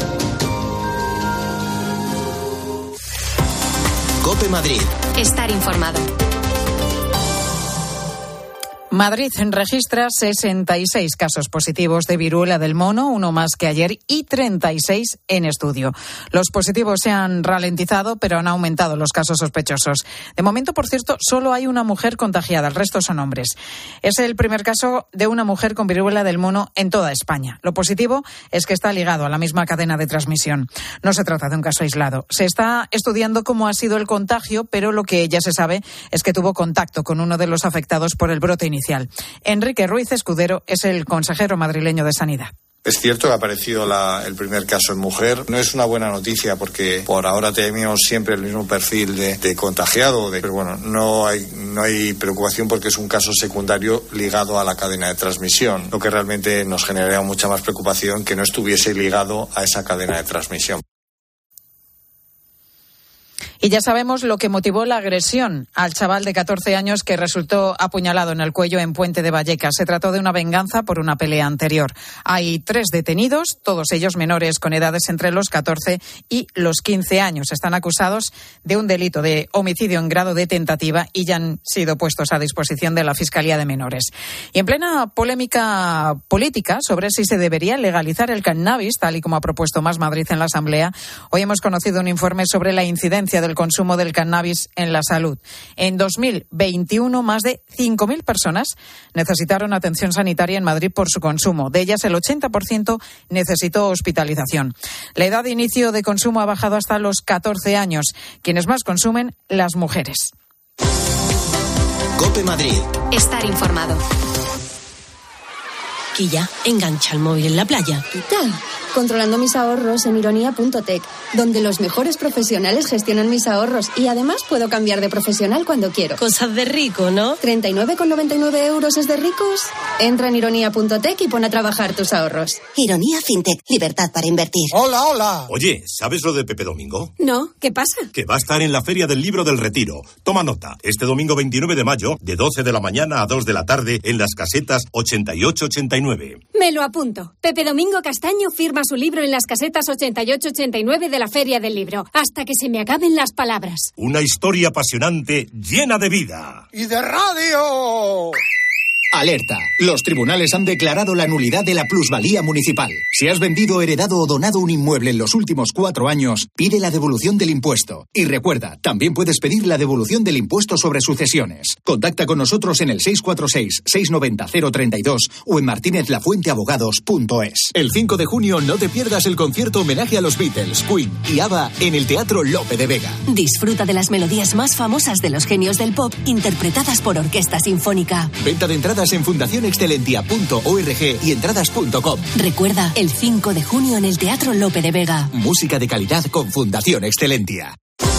COPE Madrid. Estar informado. Madrid registra 66 casos positivos de viruela del mono, uno más que ayer, y 36 en estudio. Los positivos se han ralentizado, pero han aumentado los casos sospechosos. De momento, por cierto, solo hay una mujer contagiada, el resto son hombres. Es el primer caso de una mujer con viruela del mono en toda España. Lo positivo es que está ligado a la misma cadena de transmisión. No se trata de un caso aislado. Se está estudiando cómo ha sido el contagio, pero lo que ya se sabe es que tuvo contacto con uno de los afectados por el brote inicial. Enrique Ruiz Escudero es el consejero madrileño de Sanidad. Es cierto que ha aparecido el primer caso en mujer. No es una buena noticia porque por ahora tenemos siempre el mismo perfil de contagiado. Pero bueno, no hay preocupación porque es un caso secundario ligado a la cadena de transmisión. Lo que realmente nos generaría mucha más preocupación que no estuviese ligado a esa cadena de transmisión. Y ya sabemos lo que motivó la agresión al chaval de 14 años que resultó apuñalado en el cuello en Puente de Vallecas. Se trató de una venganza por una pelea anterior. Hay 3 detenidos, todos ellos menores con edades entre los 14 y los 15 años. Están acusados de un delito de homicidio en grado de tentativa y ya han sido puestos a disposición de la Fiscalía de Menores. Y en plena polémica política sobre si se debería legalizar el cannabis, tal y como ha propuesto Más Madrid en la Asamblea, hoy hemos conocido un informe sobre la incidencia del consumo del cannabis en la salud. En 2021, más de 5.000 personas necesitaron atención sanitaria en Madrid por su consumo. De ellas, el 80% necesitó hospitalización. La edad de inicio de consumo ha bajado hasta los 14 años. Quienes más consumen, las mujeres. COPE Madrid. Estar informado. Quilla, engancha el móvil en la playa. ¿Qué tal? Controlando mis ahorros en ironía.tech, donde los mejores profesionales gestionan mis ahorros y además puedo cambiar de profesional cuando quiero. Cosas de rico, ¿no? 39,99 euros es de ricos. Entra en ironía.tech y pon a trabajar tus ahorros. Ironía FinTech, libertad para invertir. ¡Hola, hola! Oye, ¿sabes lo de Pepe Domingo? No, ¿qué pasa? Que va a estar en la Feria del Libro del Retiro. Toma nota, este domingo 29 de mayo, de 12 de la mañana a 2 de la tarde, en las casetas 88-89. Me lo apunto. Pepe Domingo Castaño firma su libro en las casetas 88-89 de la Feria del Libro, hasta que se me acaben las palabras. Una historia apasionante, llena de vida. ¡Y de radio! Alerta. Los tribunales han declarado la nulidad de la plusvalía municipal. Si has vendido, heredado o donado un inmueble en los últimos 4 años, pide la devolución del impuesto. Y recuerda, también puedes pedir la devolución del impuesto sobre sucesiones. Contacta con nosotros en el 646-690-032 o en martinezlafuenteabogados.es. El 5 de junio no te pierdas el concierto homenaje a los Beatles, Queen y ABBA en el Teatro Lope de Vega. Disfruta de las melodías más famosas de los genios del pop interpretadas por Orquesta Sinfónica. Venta de entradas en fundacionexcelentia.org y entradas.com. Recuerda, el 5 de junio en el Teatro Lope de Vega. Música de calidad con Fundación Excelentia.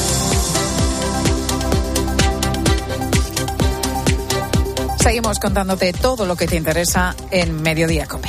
Seguimos contándote todo lo que te interesa en Mediodía COPE.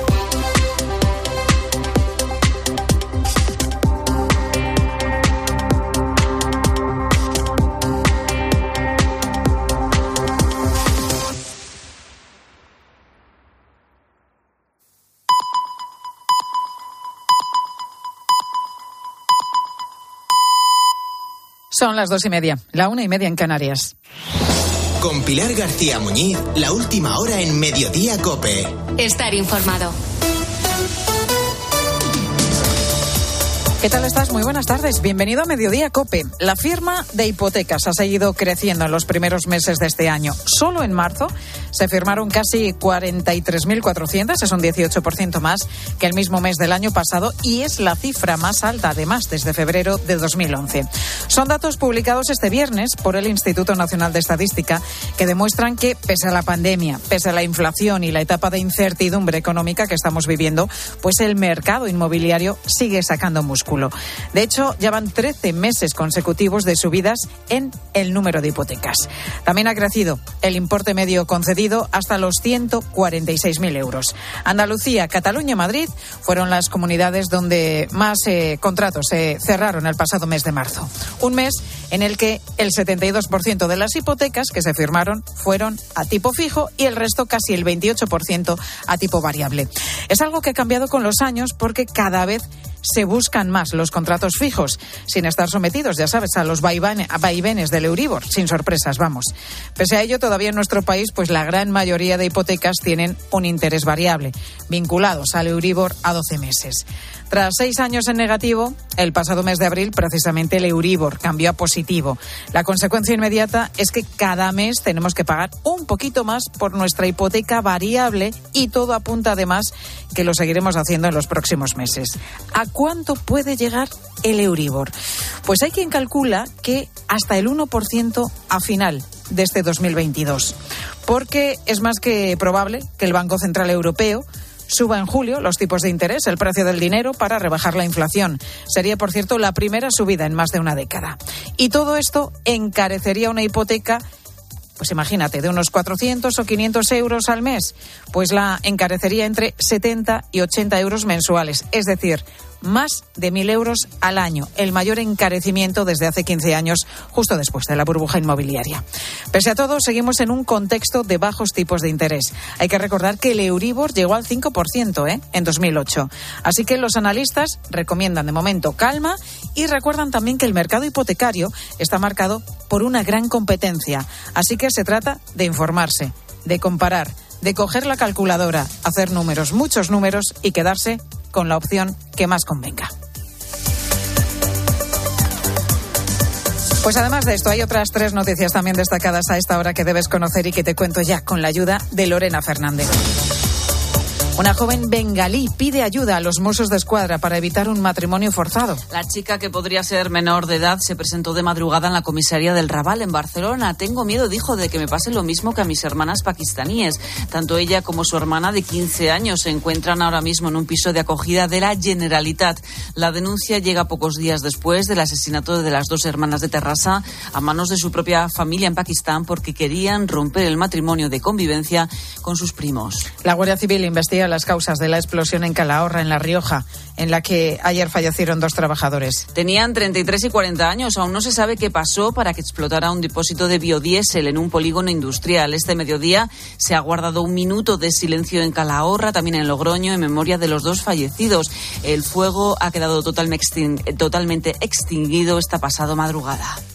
Son las 2:30, la 1:30 en Canarias. Con Pilar García Muñiz, la última hora en Mediodía COPE. Estar informado. ¿Qué tal estás? Muy buenas tardes. Bienvenido a Mediodía COPE. La firma de hipotecas ha seguido creciendo en los primeros meses de este año. Solo en marzo se firmaron casi 43.400, es un 18% más que el mismo mes del año pasado y es la cifra más alta, además, desde febrero de 2011. Son datos publicados este viernes por el Instituto Nacional de Estadística que demuestran que, pese a la pandemia, pese a la inflación y la etapa de incertidumbre económica que estamos viviendo, pues el mercado inmobiliario sigue sacando músculo. De hecho, ya van 13 meses consecutivos de subidas en el número de hipotecas. También ha crecido el importe medio concedido hasta los 146.000 euros. Andalucía, Cataluña y Madrid fueron las comunidades donde más contratos se cerraron el pasado mes de marzo. Un mes en el que el 72% de las hipotecas que se firmaron fueron a tipo fijo y el resto, casi el 28%, a tipo variable. Es algo que ha cambiado con los años porque cada vez se buscan más los contratos fijos, sin estar sometidos, ya sabes, a los vaivenes del Euribor, sin sorpresas, vamos. Pese a ello, todavía en nuestro país, pues la gran mayoría de hipotecas tienen un interés variable, vinculados al Euribor a 12 meses. Tras 6 años en negativo, el pasado mes de abril, precisamente el Euribor cambió a positivo. La consecuencia inmediata es que cada mes tenemos que pagar un poquito más por nuestra hipoteca variable y todo apunta además que lo seguiremos haciendo en los próximos meses. ¿A cuánto puede llegar el Euribor? Pues hay quien calcula que hasta el 1% a final de este 2022, porque es más que probable que el Banco Central Europeo suba en julio los tipos de interés, el precio del dinero, para rebajar la inflación. Sería, por cierto, la primera subida en más de una década. Y todo esto encarecería una hipoteca, pues imagínate, de unos 400 o 500 euros al mes. Pues la encarecería entre 70 y 80 euros mensuales. Es decir, más de 1.000 euros al año, el mayor encarecimiento desde hace 15 años, justo después de la burbuja inmobiliaria. Pese a todo, seguimos en un contexto de bajos tipos de interés. Hay que recordar que el Euribor llegó al 5% en 2008. Así que los analistas recomiendan de momento calma y recuerdan también que el mercado hipotecario está marcado por una gran competencia. Así que se trata de informarse, de comparar, de coger la calculadora, hacer números, muchos números y quedarse con la opción que más convenga. Pues además de esto, hay otras 3 noticias también destacadas a esta hora que debes conocer y que te cuento ya con la ayuda de Lorena Fernández. Una joven bengalí pide ayuda a los Mossos d'Esquadra para evitar un matrimonio forzado. La chica, que podría ser menor de edad, se presentó de madrugada en la comisaría del Raval, en Barcelona. Tengo miedo, dijo, de que me pase lo mismo que a mis hermanas pakistaníes. Tanto ella como su hermana de 15 años se encuentran ahora mismo en un piso de acogida de la Generalitat. La denuncia llega pocos días después del asesinato de las 2 hermanas de Terrassa a manos de su propia familia en Pakistán porque querían romper el matrimonio de convivencia con sus primos. La Guardia Civil investiga las causas de la explosión en Calahorra, en La Rioja, en la que ayer fallecieron 2 trabajadores. Tenían 33 y 40 años. Aún no se sabe qué pasó para que explotara un depósito de biodiesel en un polígono industrial. Este mediodía se ha guardado un minuto de silencio en Calahorra, también en Logroño, en memoria de los 2 fallecidos. El fuego ha quedado totalmente extinguido esta pasada madrugada.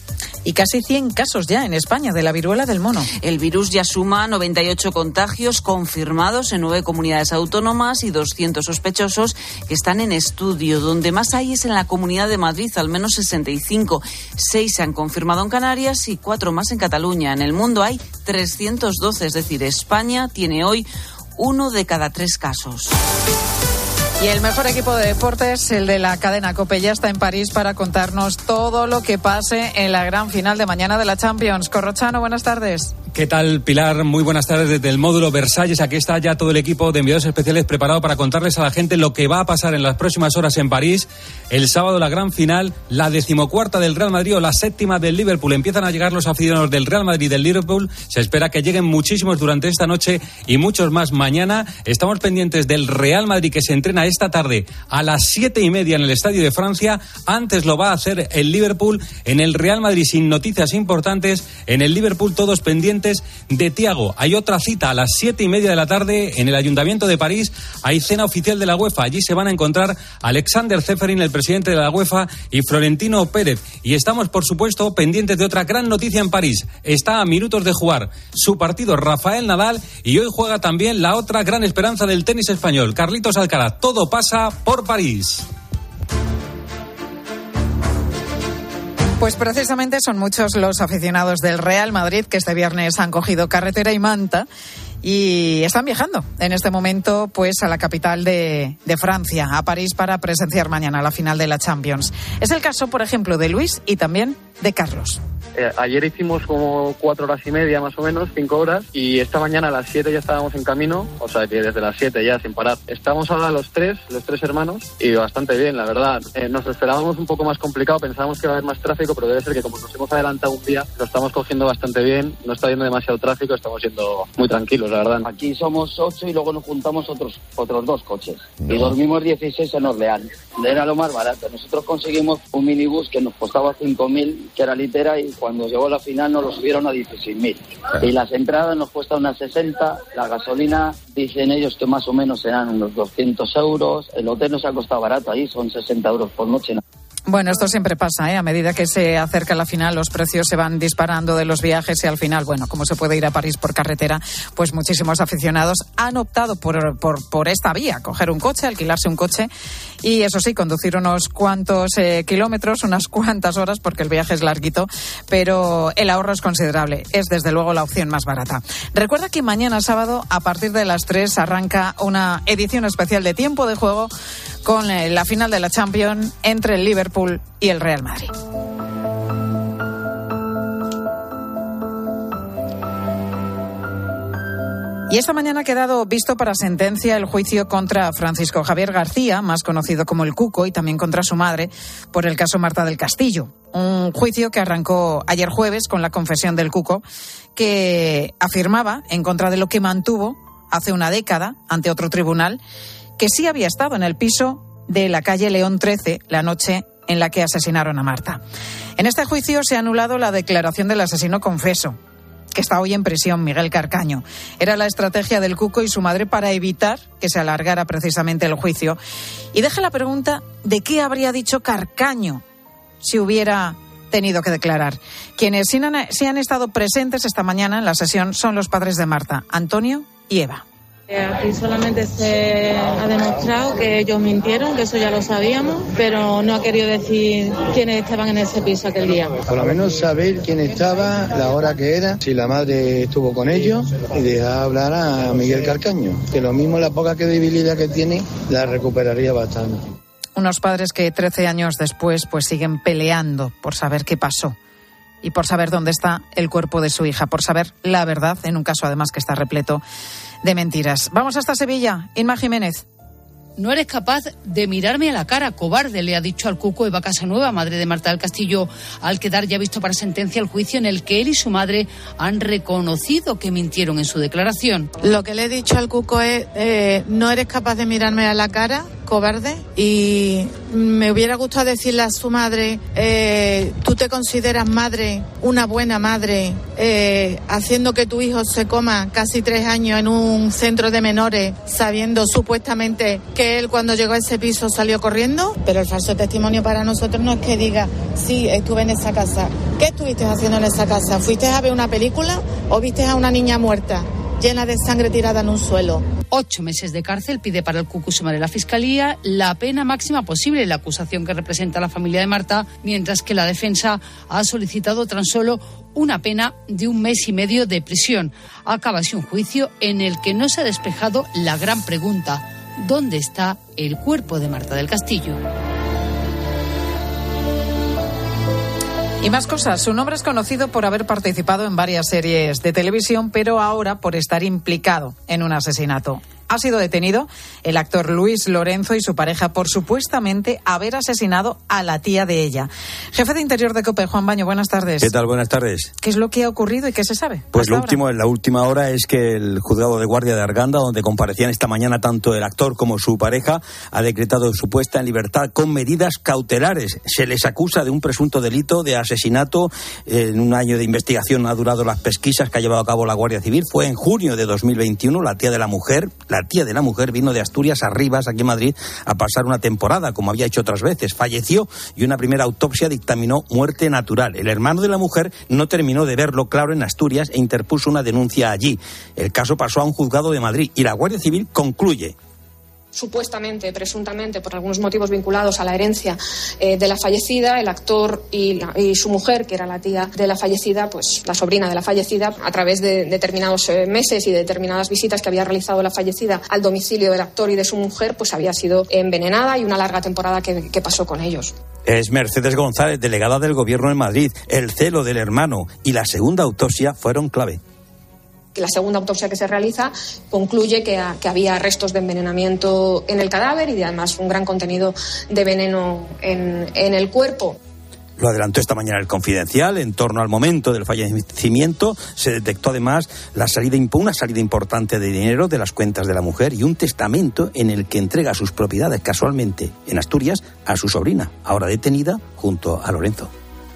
y casi 100 casos ya en España de la viruela del mono. El virus ya suma 98 contagios confirmados en 9 comunidades autónomas y 200 sospechosos que están en estudio. Donde más hay es en la Comunidad de Madrid, al menos 65. 6 se han confirmado en Canarias y 4 más en Cataluña. En el mundo hay 312, es decir, España tiene hoy 1 de cada 3 casos. Y el mejor equipo de deportes, el de la cadena COPE, ya está en París para contarnos todo lo que pase en la gran final de mañana de la Champions. Corrochano, buenas tardes. ¿Qué tal, Pilar? Muy buenas tardes desde el módulo Versalles. Aquí está ya todo el equipo de enviados especiales preparado para contarles a la gente lo que va a pasar en las próximas horas en París. El sábado la gran final, la 14ª del Real Madrid o la 7ª del Liverpool. Empiezan a llegar los aficionados del Real Madrid y del Liverpool. Se espera que lleguen muchísimos durante esta noche y muchos más mañana. Estamos pendientes del Real Madrid, que se entrena esta tarde a las 7:30 en el Estadio de Francia. Antes lo va a hacer el Liverpool. En el Real Madrid, sin noticias importantes. En el Liverpool, todos pendientes de Thiago. Hay otra cita a las 7:30 de la tarde en el Ayuntamiento de París. Hay cena oficial de la UEFA. Allí se van a encontrar Alexander Ceferin, el presidente de la UEFA, y Florentino Pérez. Y estamos, por supuesto, pendientes de otra gran noticia en París. Está a minutos de jugar su partido Rafael Nadal y hoy juega también la otra gran esperanza del tenis español, Carlitos Alcaraz. Todo pasa por París. Pues precisamente son muchos los aficionados del Real Madrid que este viernes han cogido carretera y manta y están viajando en este momento pues a la capital de Francia, a París, para presenciar mañana la final de la Champions. Es el caso, por ejemplo, de Luis y también de Carlos. Ayer hicimos como 4 horas y media más o menos, 5 horas, y esta mañana a las 7 ya estábamos en camino, o sea que desde las 7 ya sin parar. Estamos ahora los tres hermanos, y bastante bien, la verdad. Nos lo esperábamos un poco más complicado, pensábamos que iba a haber más tráfico, pero debe ser que como nos hemos adelantado un día, lo estamos cogiendo bastante bien, no está habiendo demasiado tráfico, estamos yendo muy tranquilos, la verdad. Aquí somos 8 y luego nos juntamos otros 2 coches, y dormimos 16 en Orleans. Era lo más barato. Nosotros conseguimos un minibús que nos costaba 5.000, que era litera, y cuando llegó la final nos lo subieron a 16.000. Y las entradas nos cuestan unas 60, la gasolina dicen ellos que más o menos serán unos 200 euros, el hotel nos ha costado barato, ahí son 60 euros por noche. Bueno, esto siempre pasa, ¿eh? A medida que se acerca la final, los precios se van disparando de los viajes y al final, bueno, como se puede ir a París por carretera, pues muchísimos aficionados han optado por esta vía, coger un coche, alquilarse un coche y, eso sí, conducir unos cuantos kilómetros, unas cuantas horas, porque el viaje es larguito, pero el ahorro es considerable. Es, desde luego, la opción más barata. Recuerda que mañana sábado, a partir de las 3, arranca una edición especial de Tiempo de Juego con la final de la Champions entre el Liverpool y el Real Madrid. Y esta mañana ha quedado visto para sentencia el juicio contra Francisco Javier García, más conocido como el Cuco, y también contra su madre por el caso Marta del Castillo. Un juicio que arrancó ayer jueves con la confesión del Cuco, que afirmaba, en contra de lo que mantuvo hace una década ante otro tribunal, que sí había estado en el piso de la calle León 13 la noche en la que asesinaron a Marta. En este juicio se ha anulado la declaración del asesino confeso, que está hoy en prisión, Miguel Carcaño. Era la estrategia del Cuco y su madre para evitar que se alargara precisamente el juicio. Y deja la pregunta de qué habría dicho Carcaño si hubiera tenido que declarar. Quienes sí han estado presentes esta mañana en la sesión son los padres de Marta, Antonio y Eva. Aquí solamente se ha demostrado que ellos mintieron, que eso ya lo sabíamos, pero no ha querido decir quiénes estaban en ese piso aquel día. Por lo menos saber quién estaba, la hora que era, si la madre estuvo con ellos, y dejar hablar a Miguel Carcaño, que lo mismo la poca credibilidad que tiene la recuperaría bastante. Unos padres que 13 años después pues siguen peleando por saber qué pasó y por saber dónde está el cuerpo de su hija, por saber la verdad, en un caso además que está repleto de mentiras. Vamos hasta Sevilla. Inma Jiménez. No eres capaz de mirarme a la cara, cobarde, le ha dicho al Cuco Eva Casanueva, madre de Marta del Castillo, al quedar ya visto para sentencia el juicio en el que él y su madre han reconocido que mintieron en su declaración. Lo que le he dicho al Cuco es, no eres capaz de mirarme a la cara, cobarde y me hubiera gustado decirle a su madre, tú te consideras madre, una buena madre, haciendo que tu hijo se coma casi 3 años en un centro de menores, sabiendo supuestamente que él cuando llegó a ese piso salió corriendo. Pero el falso testimonio para nosotros no es que diga, sí, estuve en esa casa. ¿Qué estuviste haciendo en esa casa? ¿Fuiste a ver una película o viste a una niña muerta, llena de sangre tirada en un suelo? 8 meses de cárcel pide para el Cucu Suma de la Fiscalía, la pena máxima posible, la acusación que representa a la familia de Marta, mientras que la defensa ha solicitado tan solo una pena de 1 mes y medio de prisión. Acaba así un juicio en el que no se ha despejado la gran pregunta: ¿dónde está el cuerpo de Marta del Castillo? Y más cosas. Su nombre es conocido por haber participado en varias series de televisión, pero ahora por estar implicado en un asesinato. Ha sido detenido el actor Luis Lorenzo y su pareja por supuestamente haber asesinado a la tía de ella. Jefe de Interior de COPE, Juan Baño, buenas tardes. ¿Qué tal? Buenas tardes. ¿Qué es lo que ha ocurrido y qué se sabe? Pues lo último, en la última hora, es que el juzgado de guardia de Arganda, donde comparecían esta mañana tanto el actor como su pareja, ha decretado su puesta en libertad con medidas cautelares. Se les acusa de un presunto delito de asesinato. En un año de investigación ha durado las pesquisas que ha llevado a cabo la Guardia Civil. Fue en junio de 2021. La tía de la mujer vino de Asturias a Rivas, aquí en Madrid, a pasar una temporada, como había hecho otras veces. Falleció y una primera autopsia dictaminó muerte natural. El hermano de la mujer no terminó de verlo claro en Asturias e interpuso una denuncia allí. El caso pasó a un juzgado de Madrid y la Guardia Civil concluye: supuestamente, presuntamente, por algunos motivos vinculados a la herencia de la fallecida, el actor y su mujer, que era la tía de la fallecida, pues la sobrina de la fallecida, a través de determinados meses y de determinadas visitas que había realizado la fallecida al domicilio del actor y de su mujer, pues había sido envenenada, y una larga temporada que pasó con ellos. Es Mercedes González, delegada del Gobierno en Madrid. El celo del hermano y la segunda autopsia fueron clave. La segunda autopsia que se realiza concluye que había restos de envenenamiento en el cadáver y además un gran contenido de veneno en el cuerpo. Lo adelantó esta mañana el Confidencial. En torno al momento del fallecimiento se detectó además una salida importante de dinero de las cuentas de la mujer y un testamento en el que entrega sus propiedades, casualmente en Asturias, a su sobrina, ahora detenida junto a Lorenzo.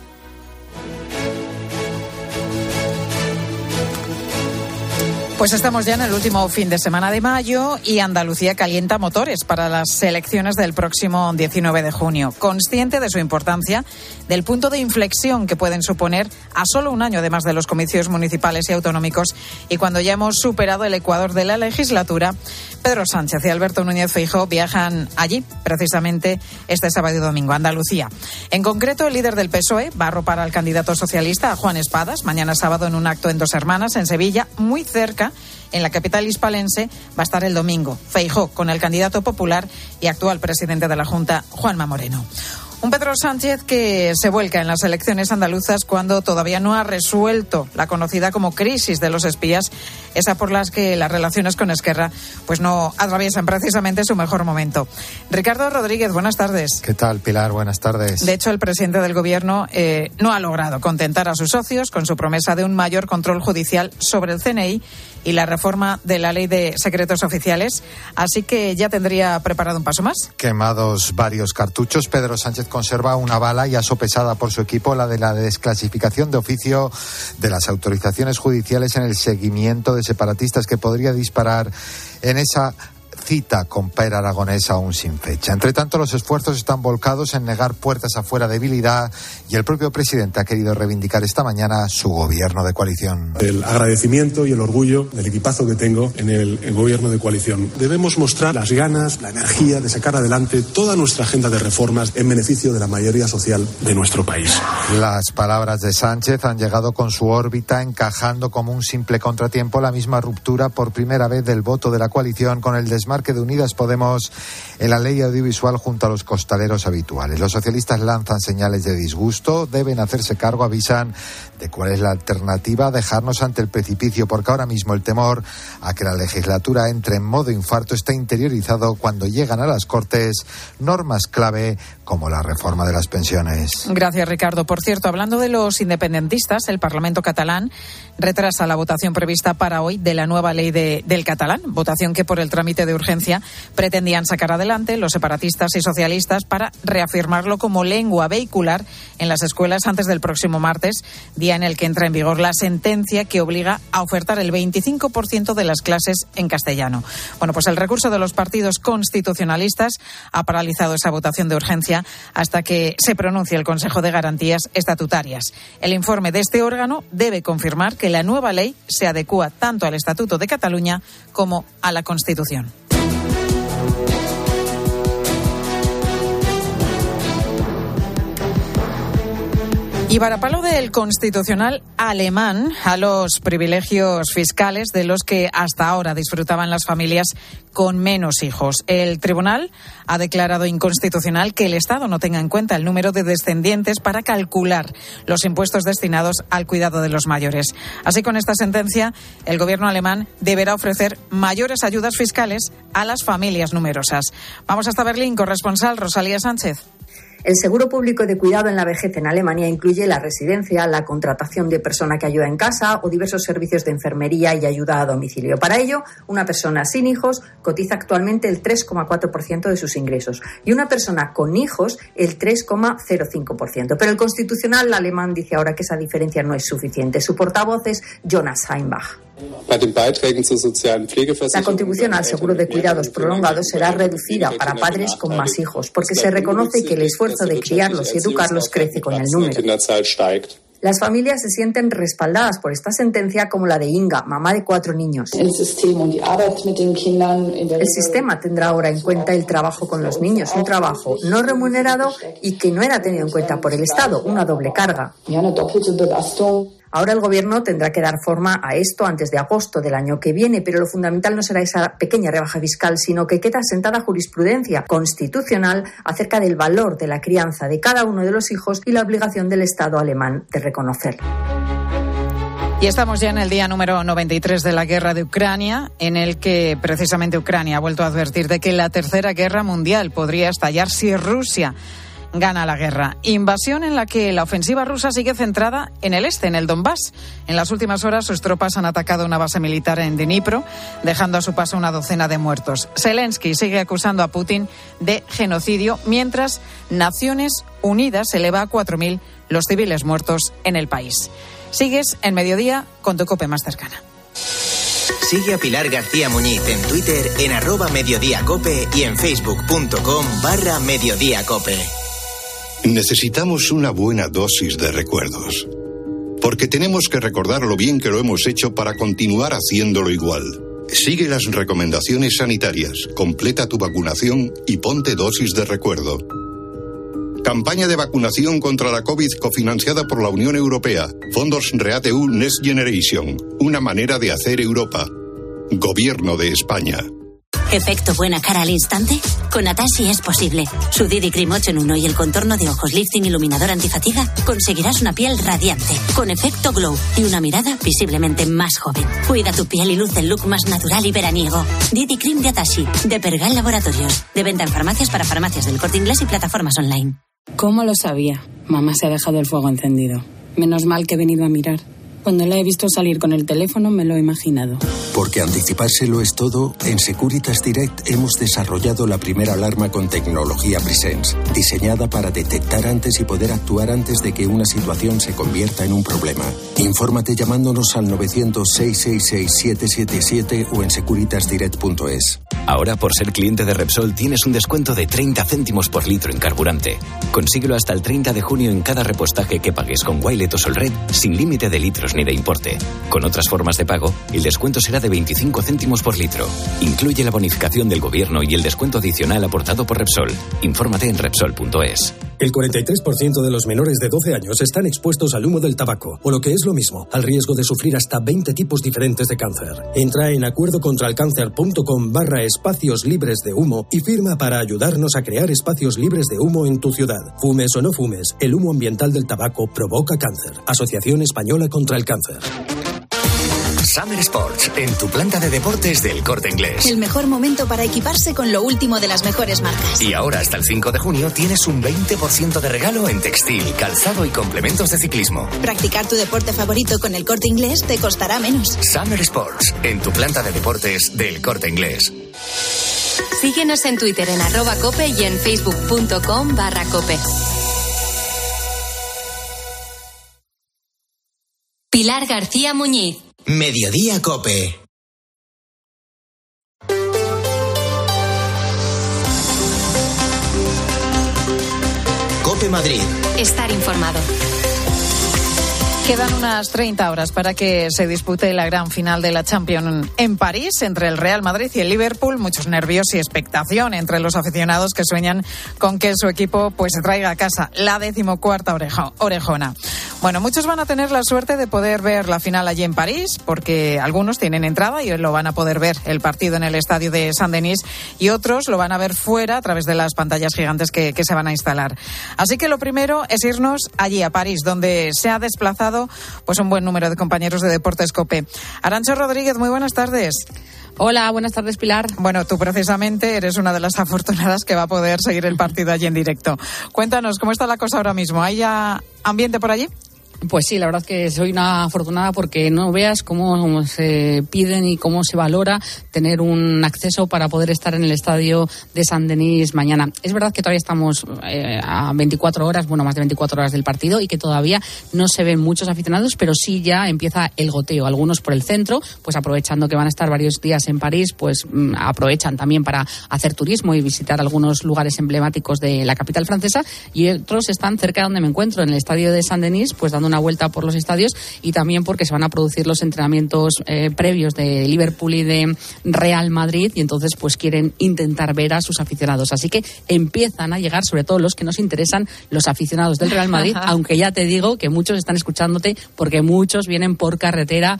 Pues estamos ya en el último fin de semana de mayo y Andalucía calienta motores para las elecciones del próximo 19 de junio. Consciente de su importancia, del punto de inflexión que pueden suponer a solo un año además de los comicios municipales y autonómicos, y cuando ya hemos superado el ecuador de la legislatura, Pedro Sánchez y Alberto Núñez Feijóo viajan allí, precisamente este sábado y domingo, a Andalucía. En concreto, el líder del PSOE va a arropar al candidato socialista, a Juan Espadas, mañana sábado en un acto en Dos Hermanas, en Sevilla, muy cerca. En la capital hispalense va a estar el domingo Feijóo con el candidato popular y actual presidente de la Junta, Juanma Moreno. Un Pedro Sánchez que se vuelca en las elecciones andaluzas cuando todavía no ha resuelto la conocida como crisis de los espías, esa por las que las relaciones con Esquerra pues no atraviesan precisamente su mejor momento. Ricardo Rodríguez, buenas tardes. ¿Qué tal, Pilar? Buenas tardes. De hecho, el presidente del Gobierno no ha logrado contentar a sus socios con su promesa de un mayor control judicial sobre el CNI y la reforma de la ley de secretos oficiales, así que ya tendría preparado un paso más. Quemados varios cartuchos, Pedro Sánchez conserva una bala ya sopesada por su equipo, la de la desclasificación de oficio de las autorizaciones judiciales en el seguimiento de separatistas, que podría disparar en esa cita con Per Aragonés aún sin fecha. Entre tanto, los esfuerzos están volcados en negar puertas afuera debilidad, y el propio presidente ha querido reivindicar esta mañana su gobierno de coalición. El agradecimiento y el orgullo del equipazo que tengo en el gobierno de coalición. Debemos mostrar las ganas, la energía de sacar adelante toda nuestra agenda de reformas en beneficio de la mayoría social de nuestro país. Las palabras de Sánchez han llegado con su órbita, encajando como un simple contratiempo la misma ruptura por primera vez del voto de la coalición con el desmarque de Unidas Podemos en la ley audiovisual junto a los costaleros habituales. Los socialistas lanzan señales de disgusto, deben hacerse cargo, avisan, de cuál es la alternativa, dejarnos ante el precipicio, porque ahora mismo el temor a que la legislatura entre en modo infarto está interiorizado cuando llegan a las Cortes normas clave como la reforma de las pensiones. Gracias, Ricardo. Por cierto, hablando de los independentistas, el Parlamento catalán retrasa la votación prevista para hoy de la nueva ley del catalán, votación que por el trámite de urgencia urgencia pretendían sacar adelante los separatistas y socialistas para reafirmarlo como lengua vehicular en las escuelas antes del próximo martes, día en el que entra en vigor la sentencia que obliga a ofertar el 25% de las clases en castellano. Bueno, pues el recurso de los partidos constitucionalistas ha paralizado esa votación de urgencia hasta que se pronuncie el Consejo de Garantías Estatutarias. El informe de este órgano debe confirmar que la nueva ley se adecúa tanto al Estatuto de Cataluña como a la Constitución. Y varapalo del Constitucional alemán a los privilegios fiscales de los que hasta ahora disfrutaban las familias con menos hijos. El tribunal ha declarado inconstitucional que el Estado no tenga en cuenta el número de descendientes para calcular los impuestos destinados al cuidado de los mayores. Así, con esta sentencia, el gobierno alemán deberá ofrecer mayores ayudas fiscales a las familias numerosas. Vamos hasta Berlín, corresponsal Rosalía Sánchez. El seguro público de cuidado en la vejez en Alemania incluye la residencia, la contratación de persona que ayuda en casa o diversos servicios de enfermería y ayuda a domicilio. Para ello, una persona sin hijos cotiza actualmente el 3,4% de sus ingresos y una persona con hijos el 3,05%. Pero el Constitucional alemán dice ahora que esa diferencia no es suficiente. Su portavoz es Jonas Heimbach. La contribución al seguro de cuidados prolongados será reducida para padres con más hijos, porque se reconoce que el esfuerzo de criarlos y educarlos crece con el número. Las familias se sienten respaldadas por esta sentencia, como la de Inga, mamá de 4 niños. El sistema tendrá ahora en cuenta el trabajo con los niños, un trabajo no remunerado y que no era tenido en cuenta por el Estado, una doble carga. Ahora el Gobierno tendrá que dar forma a esto antes de agosto del año que viene, pero lo fundamental no será esa pequeña rebaja fiscal, sino que queda sentada jurisprudencia constitucional acerca del valor de la crianza de cada uno de los hijos y la obligación del Estado alemán de reconocerlo. Y estamos ya en el día número 93 de la guerra de Ucrania, en el que precisamente Ucrania ha vuelto a advertir de que la Tercera Guerra Mundial podría estallar si Rusia gana la guerra. Invasión en la que la ofensiva rusa sigue centrada en el este, en el Donbass. En las últimas horas sus tropas han atacado una base militar en Dnipro, dejando a su paso una docena de muertos. Zelensky sigue acusando a Putin de genocidio, mientras Naciones Unidas eleva a 4.000 los civiles muertos en el país. Sigues en Mediodía con tu COPE más cercana. Sigue a Pilar García Muñiz en Twitter en @mediodíacope y en facebook.com/mediodíacope. Necesitamos una buena dosis de recuerdos, porque tenemos que recordar lo bien que lo hemos hecho para continuar haciéndolo igual. Sigue las recomendaciones sanitarias, completa tu vacunación y ponte dosis de recuerdo. Campaña de vacunación contra la COVID cofinanciada por la Unión Europea. Fondos REATEU Next Generation. Una manera de hacer Europa. Gobierno de España. ¿Efecto buena cara al instante? Con Atashi es posible. Su DD Cream 8 en 1 y el contorno de ojos lifting iluminador antifatiga conseguirás una piel radiante, con efecto glow y una mirada visiblemente más joven. Cuida tu piel y luce el look más natural y veraniego. DD Cream de Atashi, de Pergal Laboratorios. De venta en farmacias para farmacias del Corte Inglés y plataformas online. ¿Cómo lo sabía? Mamá se ha dejado el fuego encendido. Menos mal que he venido a mirar. Cuando la he visto salir con el teléfono me lo he imaginado. Porque anticipárselo es todo, en Securitas Direct hemos desarrollado la primera alarma con tecnología Presence, diseñada para detectar antes y poder actuar antes de que una situación se convierta en un problema. Infórmate llamándonos al 900-666-777 o en securitasdirect.es. Ahora, por ser cliente de Repsol, tienes un descuento de 30 céntimos por litro en carburante. Consíguelo hasta el 30 de junio en cada repostaje que pagues con Wilet o Solred, sin límite de litros ni de importe. Con otras formas de pago, el descuento será de 25 céntimos por litro. Incluye la bonificación del gobierno y el descuento adicional aportado por Repsol. Infórmate en Repsol.es. El 43% de los menores de 12 años están expuestos al humo del tabaco, o lo que es lo mismo, al riesgo de sufrir hasta 20 tipos diferentes de cáncer. Entra en acuerdocontralcáncer.com/espacios libres de humo y firma para ayudarnos a crear espacios libres de humo en tu ciudad. Fumes o no fumes, el humo ambiental del tabaco provoca cáncer. Asociación Española contra el Cáncer. Summer Sports, en tu planta de deportes del Corte Inglés. El mejor momento para equiparse con lo último de las mejores marcas. Y ahora hasta el 5 de junio tienes un 20% de regalo en textil, calzado y complementos de ciclismo. Practicar tu deporte favorito con el Corte Inglés te costará menos. Summer Sports, en tu planta de deportes del Corte Inglés. Síguenos en Twitter en @cope y en facebook.com/cope. Pilar García Muñiz. Mediodía Cope. Cope Madrid. Estar informado. Quedan unas 30 horas para que se dispute la gran final de la Champions en París entre el Real Madrid y el Liverpool. Muchos nervios y expectación entre los aficionados que sueñan con que su equipo pues se traiga a casa la 14ª orejona. Bueno, muchos van a tener la suerte de poder ver la final allí en París, porque algunos tienen entrada y lo van a poder ver el partido en el estadio de Saint-Denis, y otros lo van a ver fuera a través de las pantallas gigantes que se van a instalar. Así que lo primero es irnos allí a París, donde se ha desplazado pues un buen número de compañeros de Deportes COPE. Arantxa Rodríguez, muy buenas tardes. Hola, buenas tardes, Pilar. Bueno, tú precisamente eres una de las afortunadas que va a poder seguir el partido allí en directo. Cuéntanos, ¿cómo está la cosa ahora mismo? ¿Hay ya ambiente por allí? Pues sí, la verdad que soy una afortunada, porque no veas cómo se piden y cómo se valora tener un acceso para poder estar en el estadio de Saint-Denis mañana. Es verdad que todavía estamos a 24 horas, bueno, más de 24 horas del partido, y que todavía no se ven muchos aficionados, pero sí ya empieza el goteo. Algunos por el centro, pues aprovechando que van a estar varios días en París, pues aprovechan también para hacer turismo y visitar algunos lugares emblemáticos de la capital francesa, y otros están cerca de donde me encuentro, en el estadio de Saint-Denis, pues dando una vuelta por los estadios, y también porque se van a producir los entrenamientos previos de Liverpool y de Real Madrid, y entonces pues quieren intentar ver a sus aficionados. Así que empiezan a llegar, sobre todo los que nos interesan, los aficionados del Real Madrid, aunque ya te digo que muchos están escuchándote, porque muchos vienen por carretera,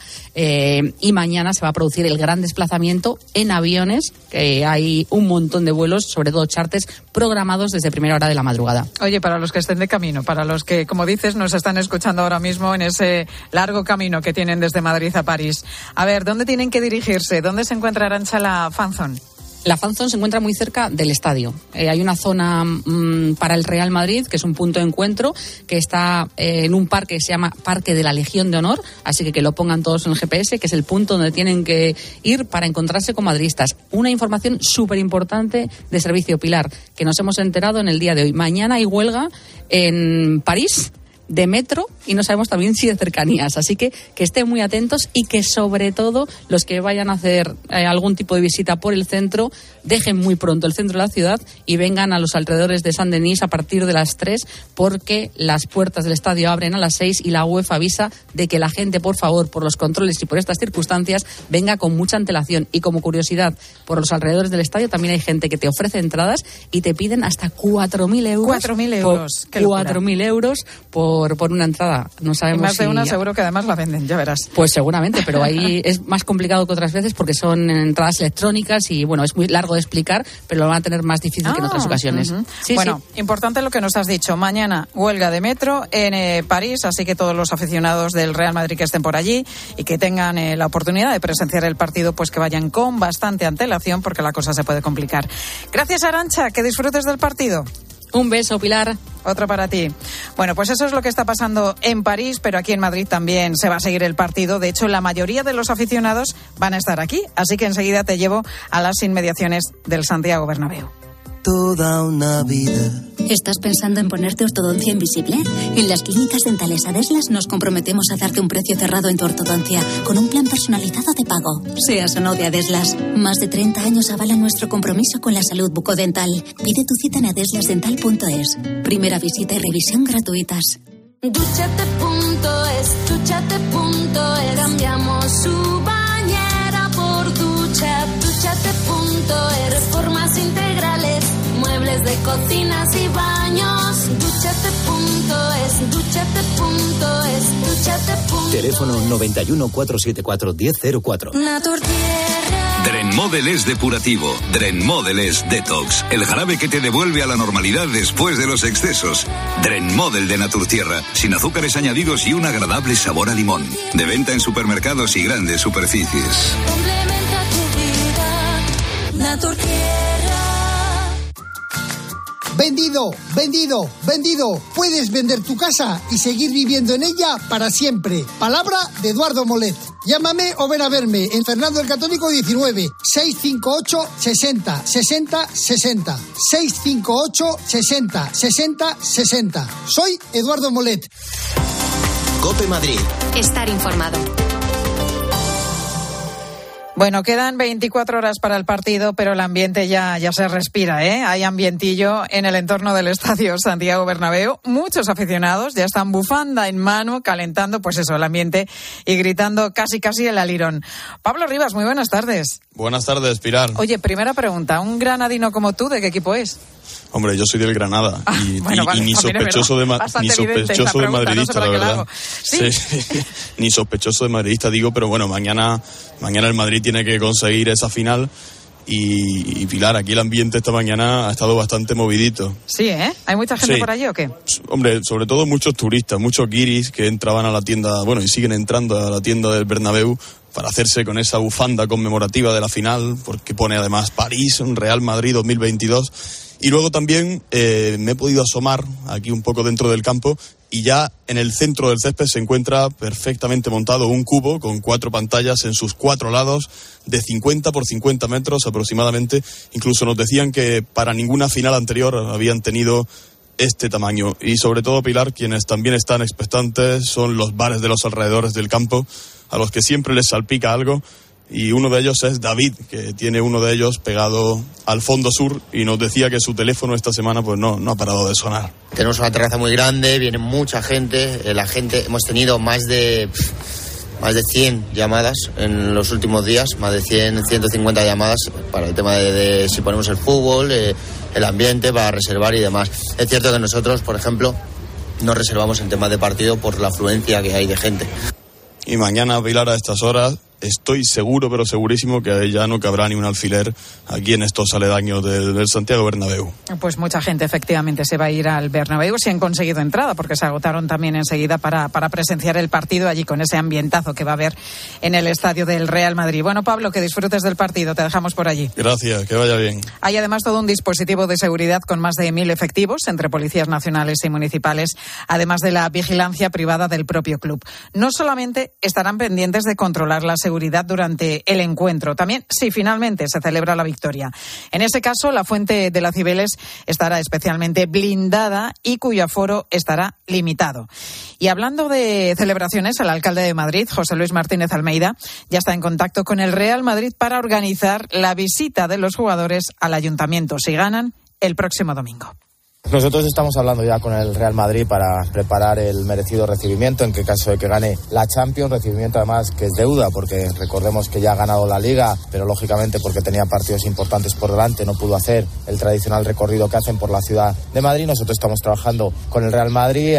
y mañana se va a producir el gran desplazamiento en aviones, que hay un montón de vuelos, sobre todo charters, programados desde primera hora de la madrugada. Oye, para los que estén de camino, para los que, como dices, nos están escuchando ahora mismo en ese largo camino que tienen desde Madrid a París, a ver, ¿dónde tienen que dirigirse? ¿Dónde se encuentra, Arantxa, la fanzone? La fanzone se encuentra muy cerca del estadio. Hay una zona para el Real Madrid, que es un punto de encuentro, que está en un parque que se llama Parque de la Legión de Honor, así que lo pongan todos en el GPS, que es el punto donde tienen que ir para encontrarse con madridistas. Una información súper importante de servicio, Pilar, que nos hemos enterado en el día de hoy. Mañana hay huelga en París de metro, y no sabemos también si de cercanías, así que estén muy atentos, y que sobre todo los que vayan a hacer algún tipo de visita por el centro dejen muy pronto el centro de la ciudad y vengan a los alrededores de Saint-Denis a partir de las 3, porque las puertas del estadio abren a las 6 y la UEFA avisa de que la gente, por favor, por los controles y por estas circunstancias, venga con mucha antelación. Y como curiosidad, por los alrededores del estadio también hay gente que te ofrece entradas y te piden hasta 4.000 euros. 4.000 euros. 4.000 euros por una entrada. No sabemos y más de si una seguro que además la venden, ya verás. Pues seguramente, pero ahí es más complicado que otras veces, porque son entradas electrónicas y bueno, es muy largo de explicar, pero lo van a tener más difícil que en otras ocasiones. Uh-huh. Sí, bueno, sí. Importante lo que nos has dicho. Mañana huelga de metro en París, así que todos los aficionados del Real Madrid que estén por allí y que tengan la oportunidad de presenciar el partido, pues que vayan con bastante antelación, porque la cosa se puede complicar. Gracias, Arantxa, que disfrutes del partido. Un beso, Pilar. Otro para ti. Bueno, pues eso es lo que está pasando en París, pero aquí en Madrid también se va a seguir el partido. De hecho, la mayoría de los aficionados van a estar aquí, así que enseguida te llevo a las inmediaciones del Santiago Bernabéu. Toda una vida. ¿Estás pensando en ponerte ortodoncia invisible? En las clínicas dentales Adeslas nos comprometemos a darte un precio cerrado en tu ortodoncia, con un plan personalizado de pago, seas o no de Adeslas. Más de 30 años avalan nuestro compromiso con la salud bucodental. Pide tu cita en adeslasdental.es. Primera visita y revisión gratuitas. Dúchate.es, dúchate.es. Cambiamos su bañera por ducha. Dúchate.es. Reformas integrales, muebles de cocinas y baños. Dúchate.es, dúchate.es, dúchate.es. Teléfono 91 474 1004. Naturtierra. Drenmodel es depurativo. Drenmodel es detox. El jarabe que te devuelve a la normalidad después de los excesos. Drenmodel de Naturtierra. Sin azúcares añadidos y un agradable sabor a limón. De venta en supermercados y grandes superficies. Complementa tu vida. Naturtierra. Vendido, vendido, vendido. Puedes vender tu casa y seguir viviendo en ella para siempre. Palabra de Eduardo Molet. Llámame o ven a verme en Fernando el Católico 19, 658 60 60 60. 658 60 60 60. Soy Eduardo Molet. COPE Madrid. Estar informado. Bueno, quedan 24 horas para el partido, pero el ambiente ya se respira, ¿eh? Hay ambientillo en el entorno del Estadio Santiago Bernabéu. Muchos aficionados ya están bufanda en mano, calentando, pues eso, el ambiente y gritando casi el alirón. Pablo Rivas, muy buenas tardes. Buenas tardes, Pilar. Oye, primera pregunta, ¿un granadino como tú, de qué equipo es? Hombre, yo soy del Granada y ni sospechoso de madridista, la verdad. ¿Sí? Ni sospechoso de madridista, digo, pero bueno, mañana el Madrid tiene que conseguir esa final y Pilar, aquí el ambiente esta mañana ha estado bastante movidito. Sí, ¿eh? ¿Hay mucha gente por allí o qué? Hombre, sobre todo muchos turistas, muchos guiris que entraban a la tienda, bueno, y siguen entrando a la tienda del Bernabéu para hacerse con esa bufanda conmemorativa de la final, porque pone además París, Real Madrid 2022. Y luego también me he podido asomar aquí un poco dentro del campo y ya en el centro del césped se encuentra perfectamente montado un cubo con 4 pantallas en sus 4 lados de 50 por 50 metros aproximadamente. Incluso nos decían que para ninguna final anterior habían tenido este tamaño. Y sobre todo, Pilar, quienes también están expectantes son los bares de los alrededores del campo, a los que siempre les salpica algo. Y uno de ellos es David, que tiene uno de ellos pegado al fondo sur y nos decía que su teléfono esta semana pues no ha parado de sonar. Tenemos una terraza muy grande, viene mucha gente, hemos tenido más de 100 llamadas en los últimos días, más de 150 llamadas para el tema de si ponemos el fútbol, el ambiente, para reservar y demás. Es cierto que nosotros, por ejemplo, no reservamos en temas de partido por la afluencia que hay de gente. Y mañana, Pilar, a estas horas, estoy seguro, pero segurísimo, que ya no cabrá ni un alfiler aquí en estos aledaños del Santiago Bernabéu. Pues mucha gente efectivamente se va a ir al Bernabéu si han conseguido entrada, porque se agotaron también enseguida para presenciar el partido allí con ese ambientazo que va a haber en el estadio del Real Madrid. Bueno, Pablo, que disfrutes del partido, te dejamos por allí. Gracias, que vaya bien. Hay además todo un dispositivo de seguridad con más de 1.000 efectivos entre policías nacionales y municipales, además de la vigilancia privada del propio club. No solamente estarán pendientes de controlar la seguridad durante el encuentro, también si finalmente se celebra la victoria. En ese caso, la Fuente de la Cibeles estará especialmente blindada y cuyo aforo estará limitado. Y hablando de celebraciones, el alcalde de Madrid, José Luis Martínez Almeida, ya está en contacto con el Real Madrid para organizar la visita de los jugadores al ayuntamiento, si ganan, el próximo domingo. Nosotros estamos hablando ya con el Real Madrid para preparar el merecido recibimiento en caso de que gane la Champions, recibimiento además que es deuda, porque recordemos que ya ha ganado la Liga, pero lógicamente porque tenía partidos importantes por delante no pudo hacer el tradicional recorrido que hacen por la ciudad de Madrid. Nosotros estamos trabajando con el Real Madrid.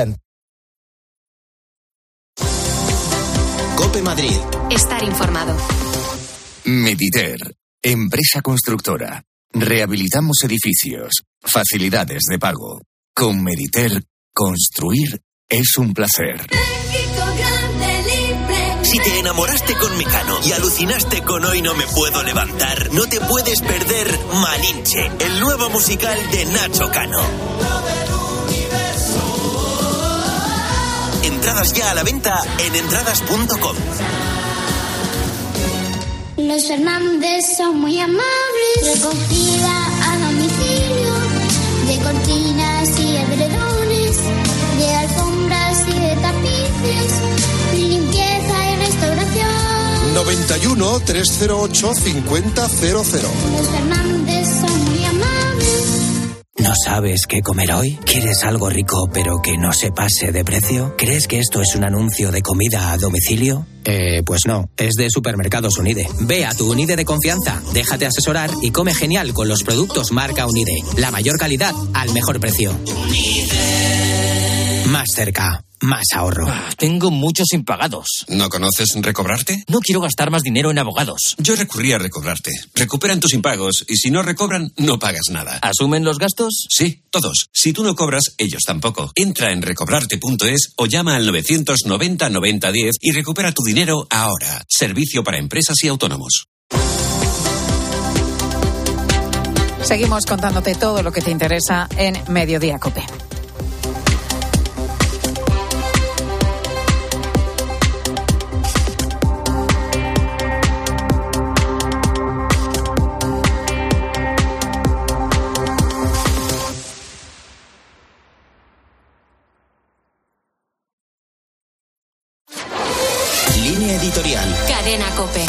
COPE Madrid. Estar informado. Mediter, empresa constructora. Rehabilitamos edificios. Facilidades de pago. Con Mediter, construir es un placer. Si te enamoraste con Mecano y alucinaste con Hoy no me puedo levantar, no te puedes perder Malinche, el nuevo musical de Nacho Cano. Entradas ya a la venta en entradas.com. Los Fernández son muy amables. Recogida a domicilio de cortinas y edredones, de alfombras y de tapices, limpieza y restauración. 91 308 5000. Los Fernández son muy amables. ¿No sabes qué comer hoy? ¿Quieres algo rico pero que no se pase de precio? ¿Crees que esto es un anuncio de comida a domicilio? Pues no, es de Supermercados Unide. Ve a tu Unide de confianza, déjate asesorar y come genial con los productos marca Unide. La mayor calidad al mejor precio. Unide. Más cerca, más ahorro. Tengo muchos impagados. ¿No conoces Recobrarte? No quiero gastar más dinero en abogados. Yo recurrí a Recobrarte. Recuperan tus impagos y si no recobran, no pagas nada. ¿Asumen los gastos? Sí, todos. Si tú no cobras, ellos tampoco. Entra en recobrarte.es o llama al 990 90 10 y recupera tu dinero ahora. Servicio para empresas y autónomos. Seguimos contándote todo lo que te interesa en Mediodía COPE. Línea editorial. Cadena COPE.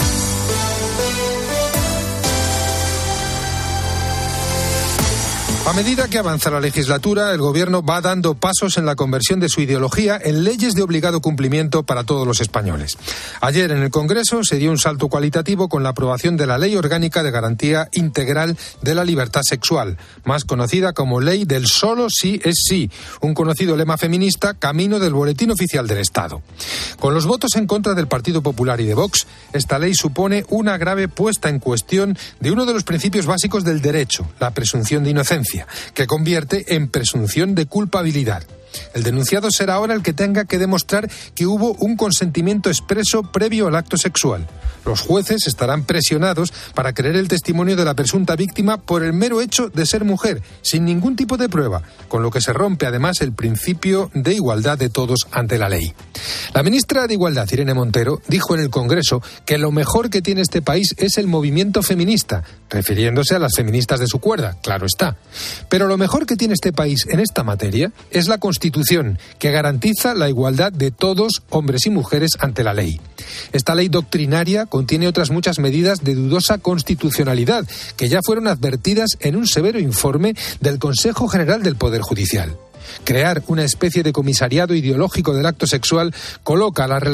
A medida que avanza la legislatura, el Gobierno va dando pasos en la conversión de su ideología en leyes de obligado cumplimiento para todos los españoles. Ayer en el Congreso se dio un salto cualitativo con la aprobación de la Ley Orgánica de Garantía Integral de la Libertad Sexual, más conocida como Ley del Solo Sí es Sí, un conocido lema feminista camino del Boletín Oficial del Estado. Con los votos en contra del Partido Popular y de Vox, esta ley supone una grave puesta en cuestión de uno de los principios básicos del derecho, la presunción de inocencia, que convierte en presunción de culpabilidad. El denunciado será ahora el que tenga que demostrar que hubo un consentimiento expreso previo al acto sexual. Los jueces estarán presionados para creer el testimonio de la presunta víctima por el mero hecho de ser mujer, sin ningún tipo de prueba, con lo que se rompe además el principio de igualdad de todos ante la ley. La ministra de Igualdad, Irene Montero, dijo en el Congreso que lo mejor que tiene este país es el movimiento feminista, refiriéndose a las feministas de su cuerda, claro está. Pero lo mejor que tiene este país en esta materia es la Constitución, que garantiza la igualdad de todos, hombres y mujeres, ante la ley. Esta ley doctrinaria contiene otras muchas medidas de dudosa constitucionalidad, que ya fueron advertidas en un severo informe del Consejo General del Poder Judicial. Crear una especie de comisariado ideológico del acto sexual coloca a la